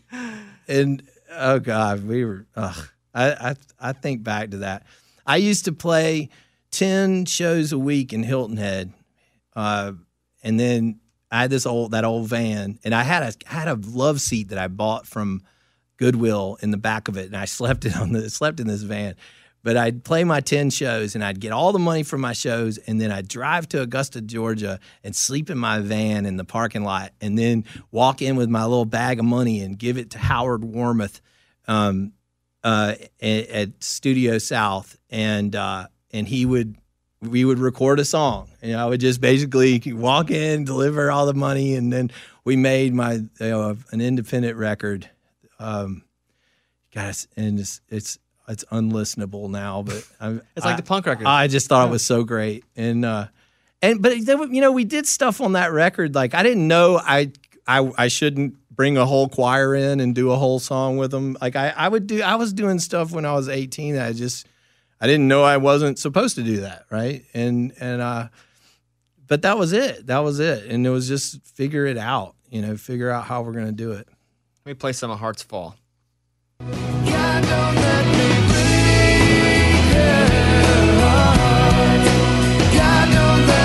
and oh god, we were. Ugh, I I I think back to that. I used to play ten shows a week in Hilton Head, uh, and then I had this old that old van, and I had a I had a love seat that I bought from Goodwill in the back of it, and I slept in on the slept in this van. But I'd play my ten shows, and I'd get all the money from my shows, and then I'd drive to Augusta, Georgia, and sleep in my van in the parking lot, and then walk in with my little bag of money and give it to Howard Warmoth um, uh, at, at Studio South, and uh, and he would. We would record a song, and I would just basically walk in, deliver all the money, and then we made my you know, an independent record. Um, guys, and it's it's it's unlistenable now, but I, It's like I, the punk record. I just thought it was so great, and uh, and but there were- you know we did stuff on that record. Like I didn't know I I I shouldn't bring a whole choir in and do a whole song with them. Like I I would do I was doing stuff when I was eighteen that I just. I didn't know I wasn't supposed to do that, right? And and uh, but that was it. That was it. And it was just figure it out, you know, figure out how we're gonna do it. Let me play some of Hearts Fall. God, don't let me break your heart. God, don't let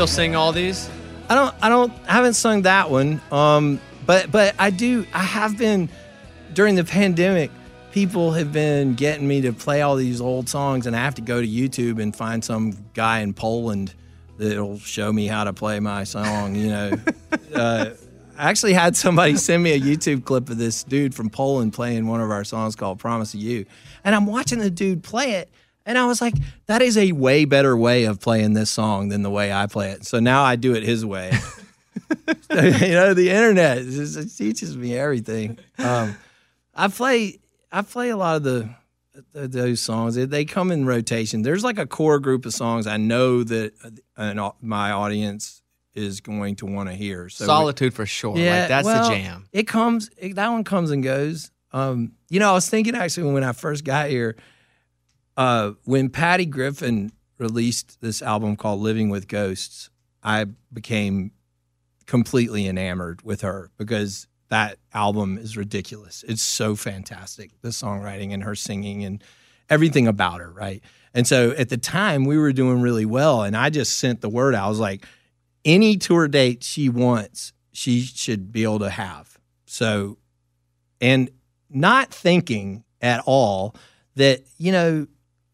still sing all these? I don't. I don't. I haven't sung that one. Um, but but I do. I have been during the pandemic. People have been getting me to play all these old songs, and I have to go to YouTube and find some guy in Poland that'll show me how to play my song. You know, uh, I actually had somebody send me a YouTube clip of this dude from Poland playing one of our songs called "Promise of You," and I'm watching the dude play it, and I was like, "That is a way better way of playing this song than the way I play it." So now I do it his way. So, you know, the internet it just, it teaches me everything. Um, I play. I play a lot of the, the those songs. They come in rotation. There's like a core group of songs I know that an, my audience is going to want to hear. So Solitude we, for sure. Yeah, like that's well, the jam. It comes. It, that one comes and goes. Um, you know, I was thinking actually when I first got here, uh, when Patty Griffin released this album called "Living with Ghosts," I became completely enamored with her because that album is ridiculous. It's so fantastic, the songwriting and her singing and everything about her, right? And so at the time, we were doing really well, and I just sent the word out. I was like, any tour date she wants, she should be able to have. So, and not thinking at all that, you know,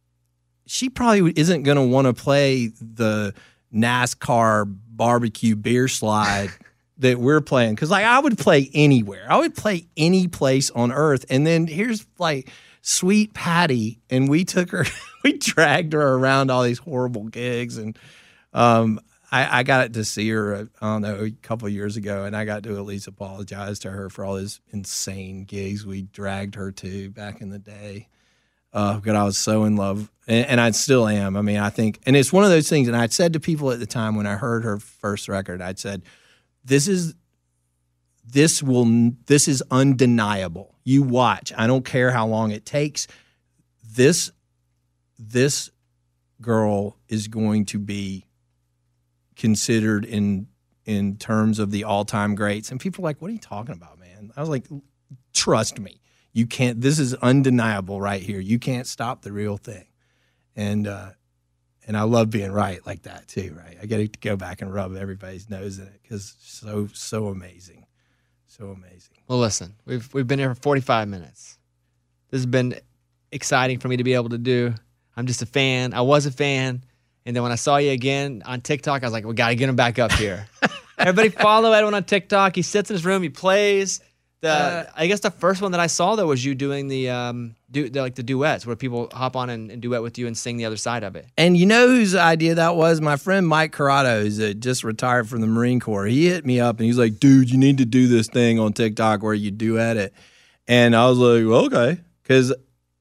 she probably isn't going to want to play the NASCAR barbecue beer slide that we're playing. Because, like, I would play anywhere. I would play any place on earth. And then here's, like, sweet Patty, and we took her, we dragged her around all these horrible gigs. And um, I, I got to see her, I don't know, a couple of years ago, and I got to at least apologize to her for all these insane gigs we dragged her to back in the day. Uh, because I was so in love, and, and I still am. I mean, I think, and it's one of those things, and I said to people at the time when I heard her first record, I'd said, This is this will this is undeniable. You watch. I don't care how long it takes. This this girl is going to be considered in in terms of the all-time greats. And people are like, "What are you talking about, man?" I was like, "Trust me. You can't this is undeniable right here. You can't stop the real thing." And uh And I love being right like that too, right? I get to go back and rub everybody's nose in it because so so amazing, so amazing. Well, listen, we've we've been here for forty-five minutes. This has been exciting for me to be able to do. I'm just a fan. I was a fan, and then when I saw you again on TikTok, I was like, we got to get him back up here. Everybody follow Edwin on TikTok. He sits in his room. He plays. The uh, I guess the first one that I saw though was you doing the um do the, like the duets where people hop on and, and duet with you and sing the other side of it. And you know whose idea that was? My friend Mike Corrado, who's uh, just retired from the Marine Corps. He hit me up and he's like, "Dude, you need to do this thing on TikTok where you duet it." And I was like, well, "Okay," because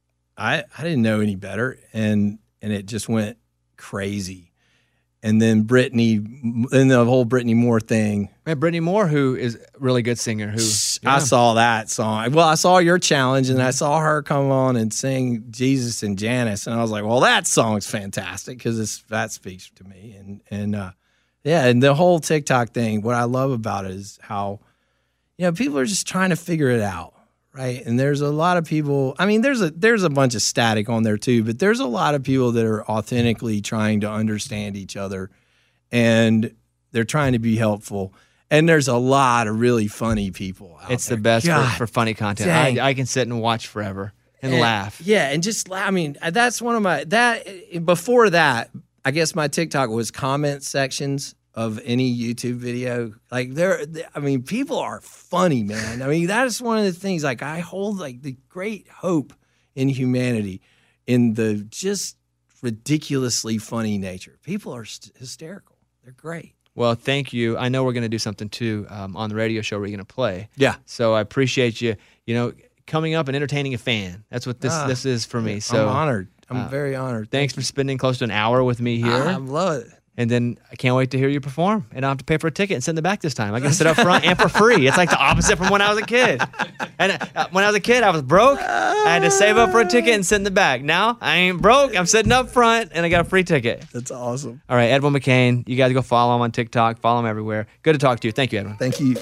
I I didn't know any better, and and it just went crazy. And then Brittany, and the whole Brittany Moore thing. Man, Brittany Moore, who is a really good singer. Who yeah. I saw that song. Well, I saw your challenge, and I saw her come on and sing Jesus and Janice, and I was like, "Well, that song's fantastic because that speaks to me." And and uh, yeah, and the whole TikTok thing. What I love about it is how, you know, people are just trying to figure it out, right? And there's a lot of people. I mean, there's a there's a bunch of static on there too, but there's a lot of people that are authentically trying to understand each other, and they're trying to be helpful. And there's a lot of really funny people out It's there. the best for, God, for funny content. I, I can sit and watch forever and, and laugh. Yeah, and just laugh. I mean, that's one of my that before that, I guess my TikTok was comment sections of any YouTube video. Like there, I mean, people are funny, man. I mean, that is one of the things. Like I hold like the great hope in humanity, in the just ridiculously funny nature. People are st- hysterical. They're great. Well, thank you. I know we're going to do something too um, on the radio show where you're going to play. Yeah. So I appreciate you, you know, coming up and entertaining a fan. That's what this Ah, this is for me. So I'm honored. I'm uh, very honored. Thanks for spending close to an hour with me here. I love it. And then I can't wait to hear you perform. And I don't have to pay for a ticket and sit in the back this time. I can sit up front and for free. It's like the opposite from when I was a kid. And uh, when I was a kid, I was broke. I had to save up for a ticket and sit in the back. Now I ain't broke. I'm sitting up front and I got a free ticket. That's awesome. All right, Edwin McCain. You guys go follow him on TikTok. Follow him everywhere. Good to talk to you. Thank you, Edwin. Thank you.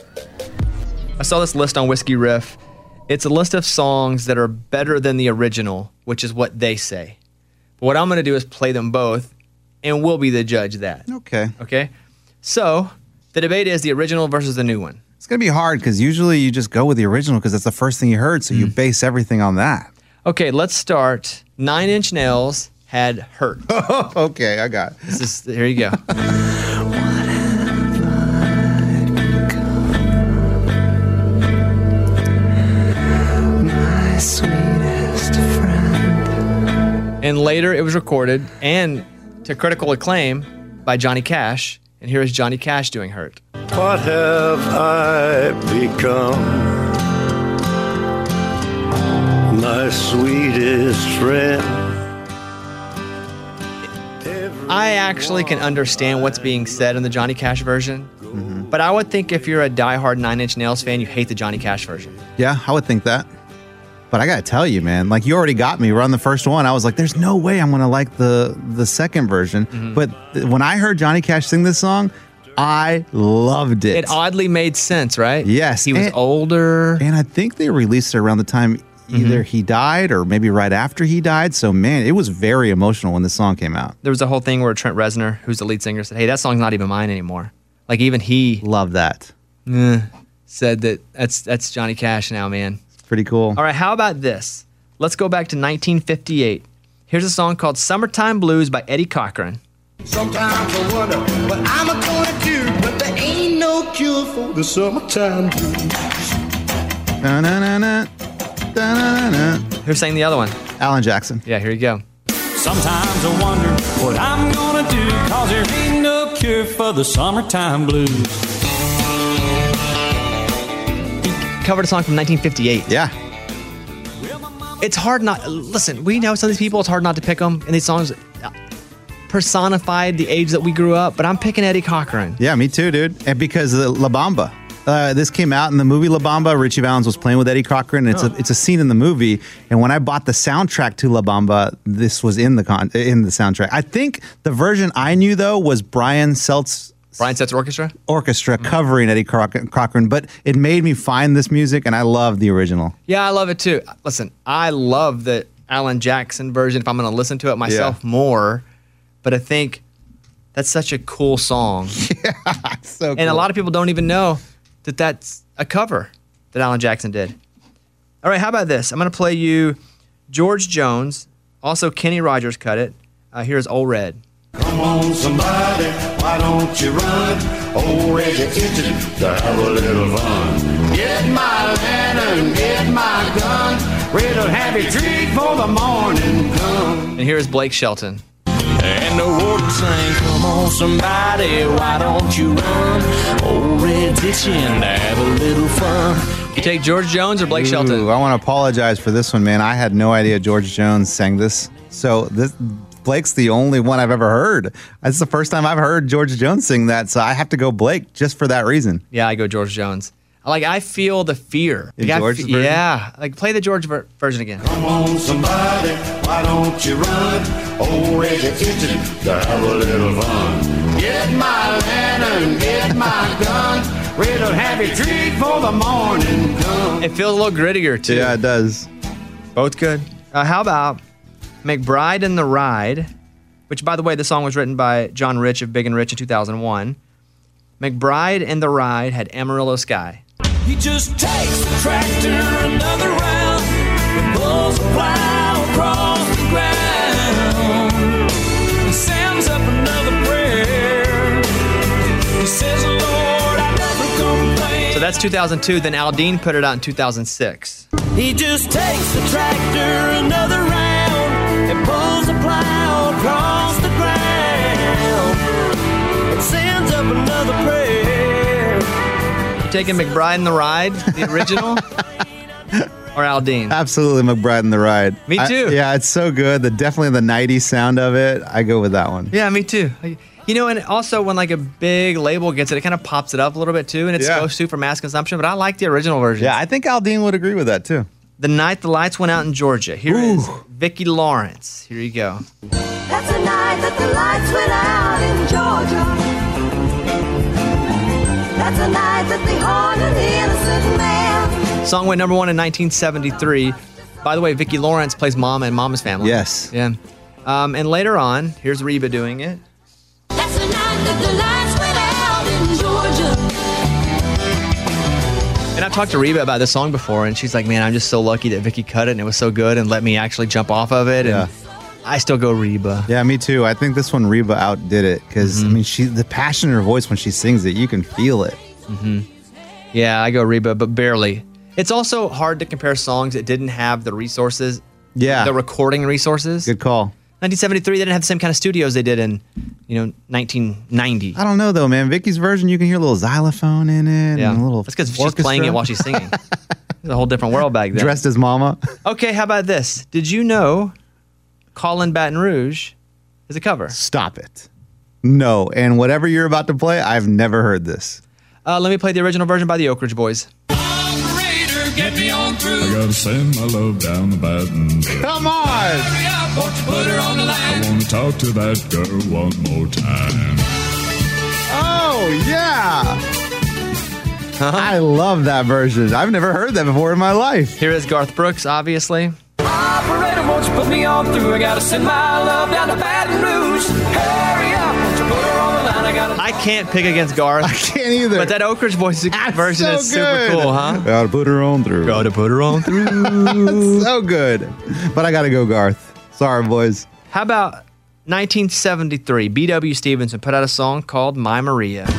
I saw this list on Whiskey Riff. It's a list of songs that are better than the original, which is what they say. But what I'm going to do is play them both, and we'll be the judge of that. Okay. Okay? So the debate is the original versus the new one. It's going to be hard because usually you just go with the original because it's the first thing you heard, so you base everything on that. Okay, let's start. Nine Inch Nails had Hurt. Okay, I got it. This is, here you go. My sweetest friend. And later it was recorded and to critical acclaim by Johnny Cash. And here is Johnny Cash doing Hurt. What have I become? My sweetest friend. I actually can understand what's being said in the Johnny Cash version. Mm-hmm. But I would think if you're a diehard Nine Inch Nails fan, you hate the Johnny Cash version. Yeah, I would think that. But I got to tell you, man, like you already got me. We're on the first one. I was like, there's no way I'm going to like the, the second version. Mm-hmm. But th- when I heard Johnny Cash sing this song, I loved it. It oddly made sense, right? Yes. He was and, older. And I think they released it around the time either mm-hmm. he died or maybe right after he died. So, man, it was very emotional when this song came out. There was a whole thing where Trent Reznor, who's the lead singer, said, hey, that song's not even mine anymore. Like, even he... Loved that. Eh, said that that's, that's Johnny Cash now, man. It's pretty cool. All right, how about this? Let's go back to nineteen fifty-eight. Here's a song called Summertime Blues by Eddie Cochran. Sometimes I wonder what I'm gonna do, but there ain't no cure for the summertime blues. Da-na-na-na, da-na-na-na. Who sang the other one? Alan Jackson. Yeah, here you go. Sometimes I wonder what I'm gonna do, cause there ain't no cure for the summertime blues. He covered a song from nineteen fifty-eight. Yeah. It's hard not... Listen, we know some of these people, it's hard not to pick them, and these songs personified the age that we grew up, but I'm picking Eddie Cochran. Yeah, me too, dude. And because uh, La Bamba. Uh, this came out in the movie La Bamba. Richie Valens was playing with Eddie Cochran. And it's oh. a it's a scene in the movie. And when I bought the soundtrack to La Bamba, this was in the con- in the soundtrack. I think the version I knew though was Brian Seltz. Brian Setz Orchestra? Orchestra covering Eddie Cochran, but it made me find this music, and I love the original. Yeah, I love it too. Listen, I love the Alan Jackson version if I'm going to listen to it myself yeah. more, but I think that's such a cool song. Yeah, so cool. And a lot of people don't even know that that's a cover that Alan Jackson did. All right, how about this? I'm going to play you George Jones, also Kenny Rogers cut it. Uh, here's Old Red. Come on, somebody, why don't you run? Old Red's itching to have a little fun. Get my lantern, get my gun. Red'll have your treat for the morning come. And here's Blake Shelton. And the warden sang, come on, somebody, why don't you run? Old Red's itching to have a little fun. You take George Jones or Blake Ooh, Shelton? I want to apologize for this one, man. I had no idea George Jones sang this. So this... Blake's the only one I've ever heard. It's the first time I've heard George Jones sing that, so I have to go Blake just for that reason. Yeah, I go George Jones. Like, I feel the fear. In like, George's fe- version? Yeah. Like, play the George ver- version again. Come on, somebody, why don't you run? Old Red's itching to have a little fun. Get my lantern, get my gun. Red'll have your treat for the morning come. It feels a little grittier, too. Yeah, it does. Both good. Uh, how about McBride and the Ride, which, by the way, the song was written by John Rich of Big and Rich in two thousand one. McBride and the Ride had Amarillo Sky. He just takes the tractor another round and pulls a plow across the ground and sends up another prayer. He says, Lord, I never complain. So that's two thousand two. Then Aldine put it out in two thousand six. He just takes the tractor another round and pulls a plow across the ground and sends up another prayer. You taking McBride and the Ride, the original, or Aldine? Absolutely, McBride and the Ride. Me too. I, yeah, it's so good. The definitely the nineties sound of it. I go with that one. Yeah, me too. You know, and also when like a big label gets it, it kind of pops it up a little bit too, and it's Yeah. supposed to for mass consumption. But I like the original version. Yeah, I think Aldine would agree with that too. The Night the Lights Went Out in Georgia. Here Ooh. is Vicki Lawrence. Here you go. That's the night that the lights went out in Georgia. That's the night that they harmed an innocent man. Song went number one in nineteen seventy-three. By the way, Vicki Lawrence plays Mama in Mama's Family. Yes. Yeah. Um, and later on, here's Reba doing it. That's the night that the lights went out And I've talked to Reba about this song before, and she's like, man, I'm just so lucky that Vicky cut it and it was so good and let me actually jump off of it. Yeah. And I still go Reba. Yeah, me too. I think this one Reba outdid it because Mm-hmm. I mean, she the passion in her voice when she sings it, you can feel it. Mm-hmm. Yeah, I go Reba, but barely. It's also hard to compare songs that didn't have the resources, Yeah, the recording resources. good call. nineteen seventy-three, they didn't have the same kind of studios they did in, you know, nineteen ninety. I don't know though, man. Vicky's version, you can hear a little xylophone in it. Yeah, and a little that's because she's orchestra. playing it while she's singing. It's a whole different world back then. Dressed as mama. Okay, how about this? Did you know Callin' Baton Rouge is a cover? Stop it. No, and whatever you're about to play, I've never heard this. Uh, let me play the original version by the Oak Ridge Boys. Operator, get me on through. I gotta send my love down the Baton. Come on. Hurry up, won't you put her on the line? I wanna talk to that girl one more time. Oh, yeah. I love that version. I've never heard that before in my life. Here is Garth Brooks, obviously. Operator, won't you put me on through? I gotta send my love down to Baton Rouge. Hurry up, won't you put her on the line? I gotta. I can't pick against Garth. I can't either. But that Oak Ridge Boys version so is super good. cool, huh? Gotta put her on through. Gotta put her on through. That's so good. But I gotta go Garth. Sorry, boys. How about nineteen seventy-three? B W Stevenson put out a song called My Maria.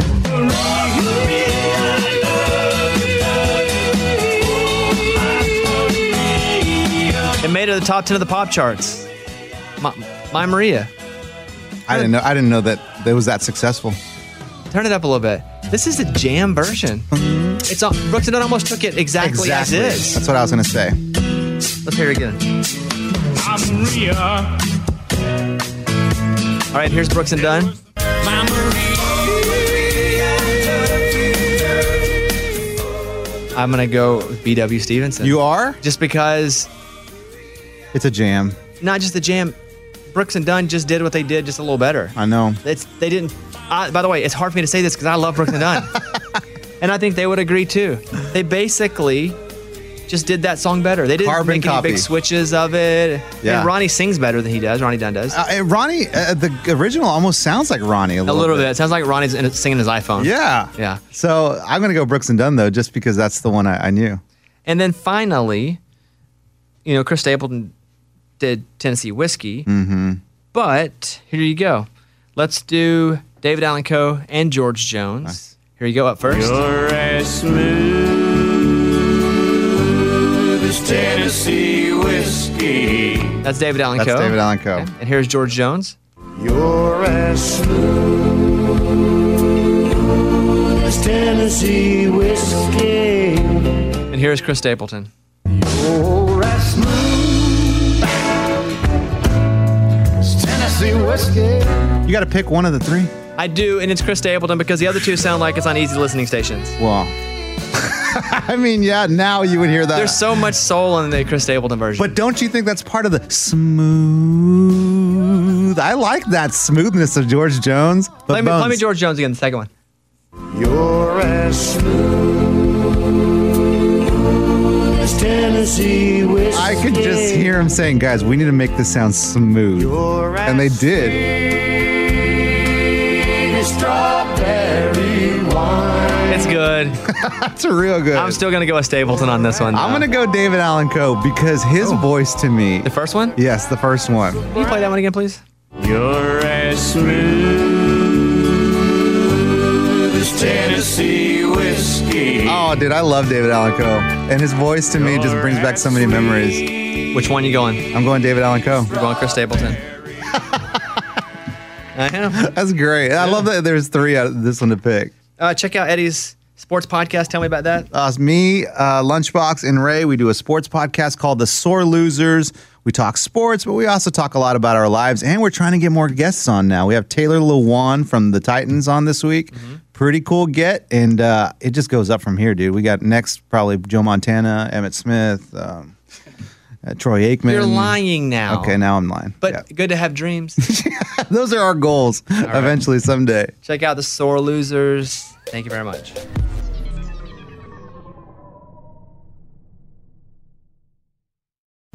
It made it to the top ten of the pop charts. My, My Maria. I didn't know. I didn't know that it was that successful. Turn it up a little bit. This is a jam version. It's on, Brooks and Dunn almost took it exactly, as is. That's what I was gonna say. Let's hear it again. I'm Maria. All right, here's Brooks and Dunn. My Maria. I'm gonna go with B W Stevenson. You are? Just because, It's a jam. not just the jam. Brooks and Dunn just did what they did, just a little better. I know. It's they didn't. I, by the way, it's hard for me to say this because I love Brooks and Dunn, and I think they would agree too. They basically just did that song better. They didn't Carbon make any copy. big switches of it. Yeah. And Ronnie sings better than he does. Ronnie Dunn does. Uh, uh, Ronnie, uh, the original almost sounds like Ronnie a a little, little bit. It sounds like Ronnie's in, singing his iPhone. Yeah. Yeah. So I'm gonna go Brooks and Dunn though, just because that's the one I, I knew. And then finally, you know, Chris Stapleton did Tennessee Whiskey. Mm-hmm. But here you go. Let's do David Allan Coe and George Jones. Nice. Here you go up first. You're as smooth as Tennessee whiskey. That's David Allan That's Coe. David Allan Coe. Okay. And here's George Jones. You're as smooth as Tennessee whiskey. And here's Chris Stapleton. You're as smooth as Tennessee whiskey. You got to pick one of the three. I do, and it's Chris Stapleton because the other two sound like it's on easy listening stations. Well, I mean, yeah. Now you would hear that. There's so much soul in the Chris Stapleton version. But don't you think that's part of the smooth? I like that smoothness of George Jones. But play me, play me Bones, George Jones again, the second one. You're as smooth as Tennessee whiskey. I could just hear him saying, "Guys, we need to make this sound smooth," You're and they as did. sweet as strawberry wine. It's good. That's real good. I'm still going to go with Stapleton on this one. I'm though. gonna go David Allan Coe because his voice to me. The first one? Yes, the first one. Can you play that one again, please? You're as smooth as Tennessee whiskey. Oh, dude, I love David Allan Coe, and his voice to me just brings back so many memories. Which one you going? I'm going David Allan Coe. You're going Chris Stapleton. I am. That's great. I love that there's three out of this one to pick. Uh, check out Eddie's sports podcast. Tell me about that. Uh, it's me, uh, Lunchbox, and Ray. We do a sports podcast called The Sore Losers. We talk sports, but we also talk a lot about our lives, and we're trying to get more guests on now. We have Taylor Lewan from the Titans on this week. Mm-hmm. Pretty cool get, and uh, it just goes up from here, dude. We got next probably Joe Montana, Emmett Smith, um, uh, Troy Aikman. You're lying now. Okay, now I'm lying. But Yeah. good to have dreams. Those are our goals right. eventually someday. Check out the Sore Losers. Thank you very much.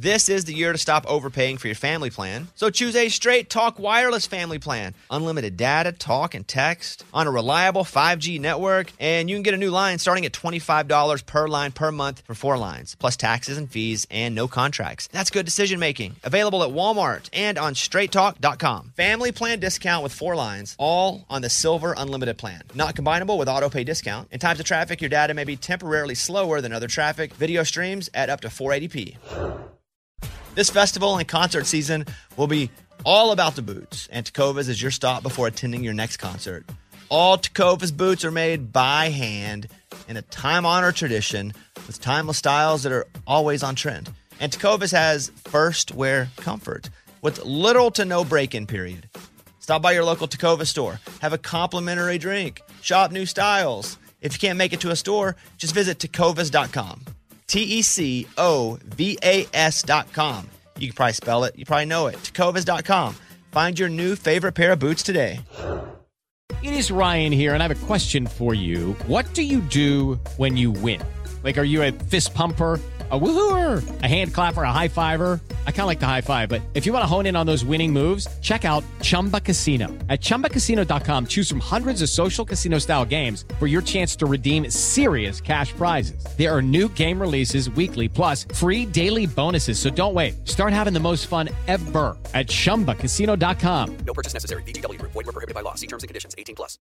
This is the year to stop overpaying for your family plan. So choose a Straight Talk Wireless family plan. Unlimited data, talk, and text on a reliable five G network. And you can get a new line starting at twenty-five dollars per line per month for four lines, plus taxes and fees and no contracts. That's good decision making. Available at Walmart and on straight talk dot com. Family plan discount with four lines, all on the Silver Unlimited plan. Not combinable with auto pay discount. In times of traffic, your data may be temporarily slower than other traffic. Video streams at up to four eighty p. This festival and concert season will be all about the boots, and Tecovas is your stop before attending your next concert. All Tecovas boots are made by hand in a time-honored tradition with timeless styles that are always on trend. And Tecovas has first wear comfort with little to no break-in period. Stop by your local Tecovas store, have a complimentary drink, shop new styles. If you can't make it to a store, just visit tecovas dot com. T E C O V A S dot com. You can probably spell it. You probably know it. tecovas dot com. Find your new favorite pair of boots today. It is Ryan here, and I have a question for you. What do you do when you win? Like, are you a fist pumper, a woohooer, a hand clapper, a high fiver? I kind of like the high five, but if you want to hone in on those winning moves, check out Chumba Casino. At chumba casino dot com, choose from hundreds of social casino style games for your chance to redeem serious cash prizes. There are new game releases weekly, plus free daily bonuses. So don't wait. Start having the most fun ever at chumba casino dot com. No purchase necessary. V G W Group. Void where prohibited by law. See terms and conditions. eighteen plus.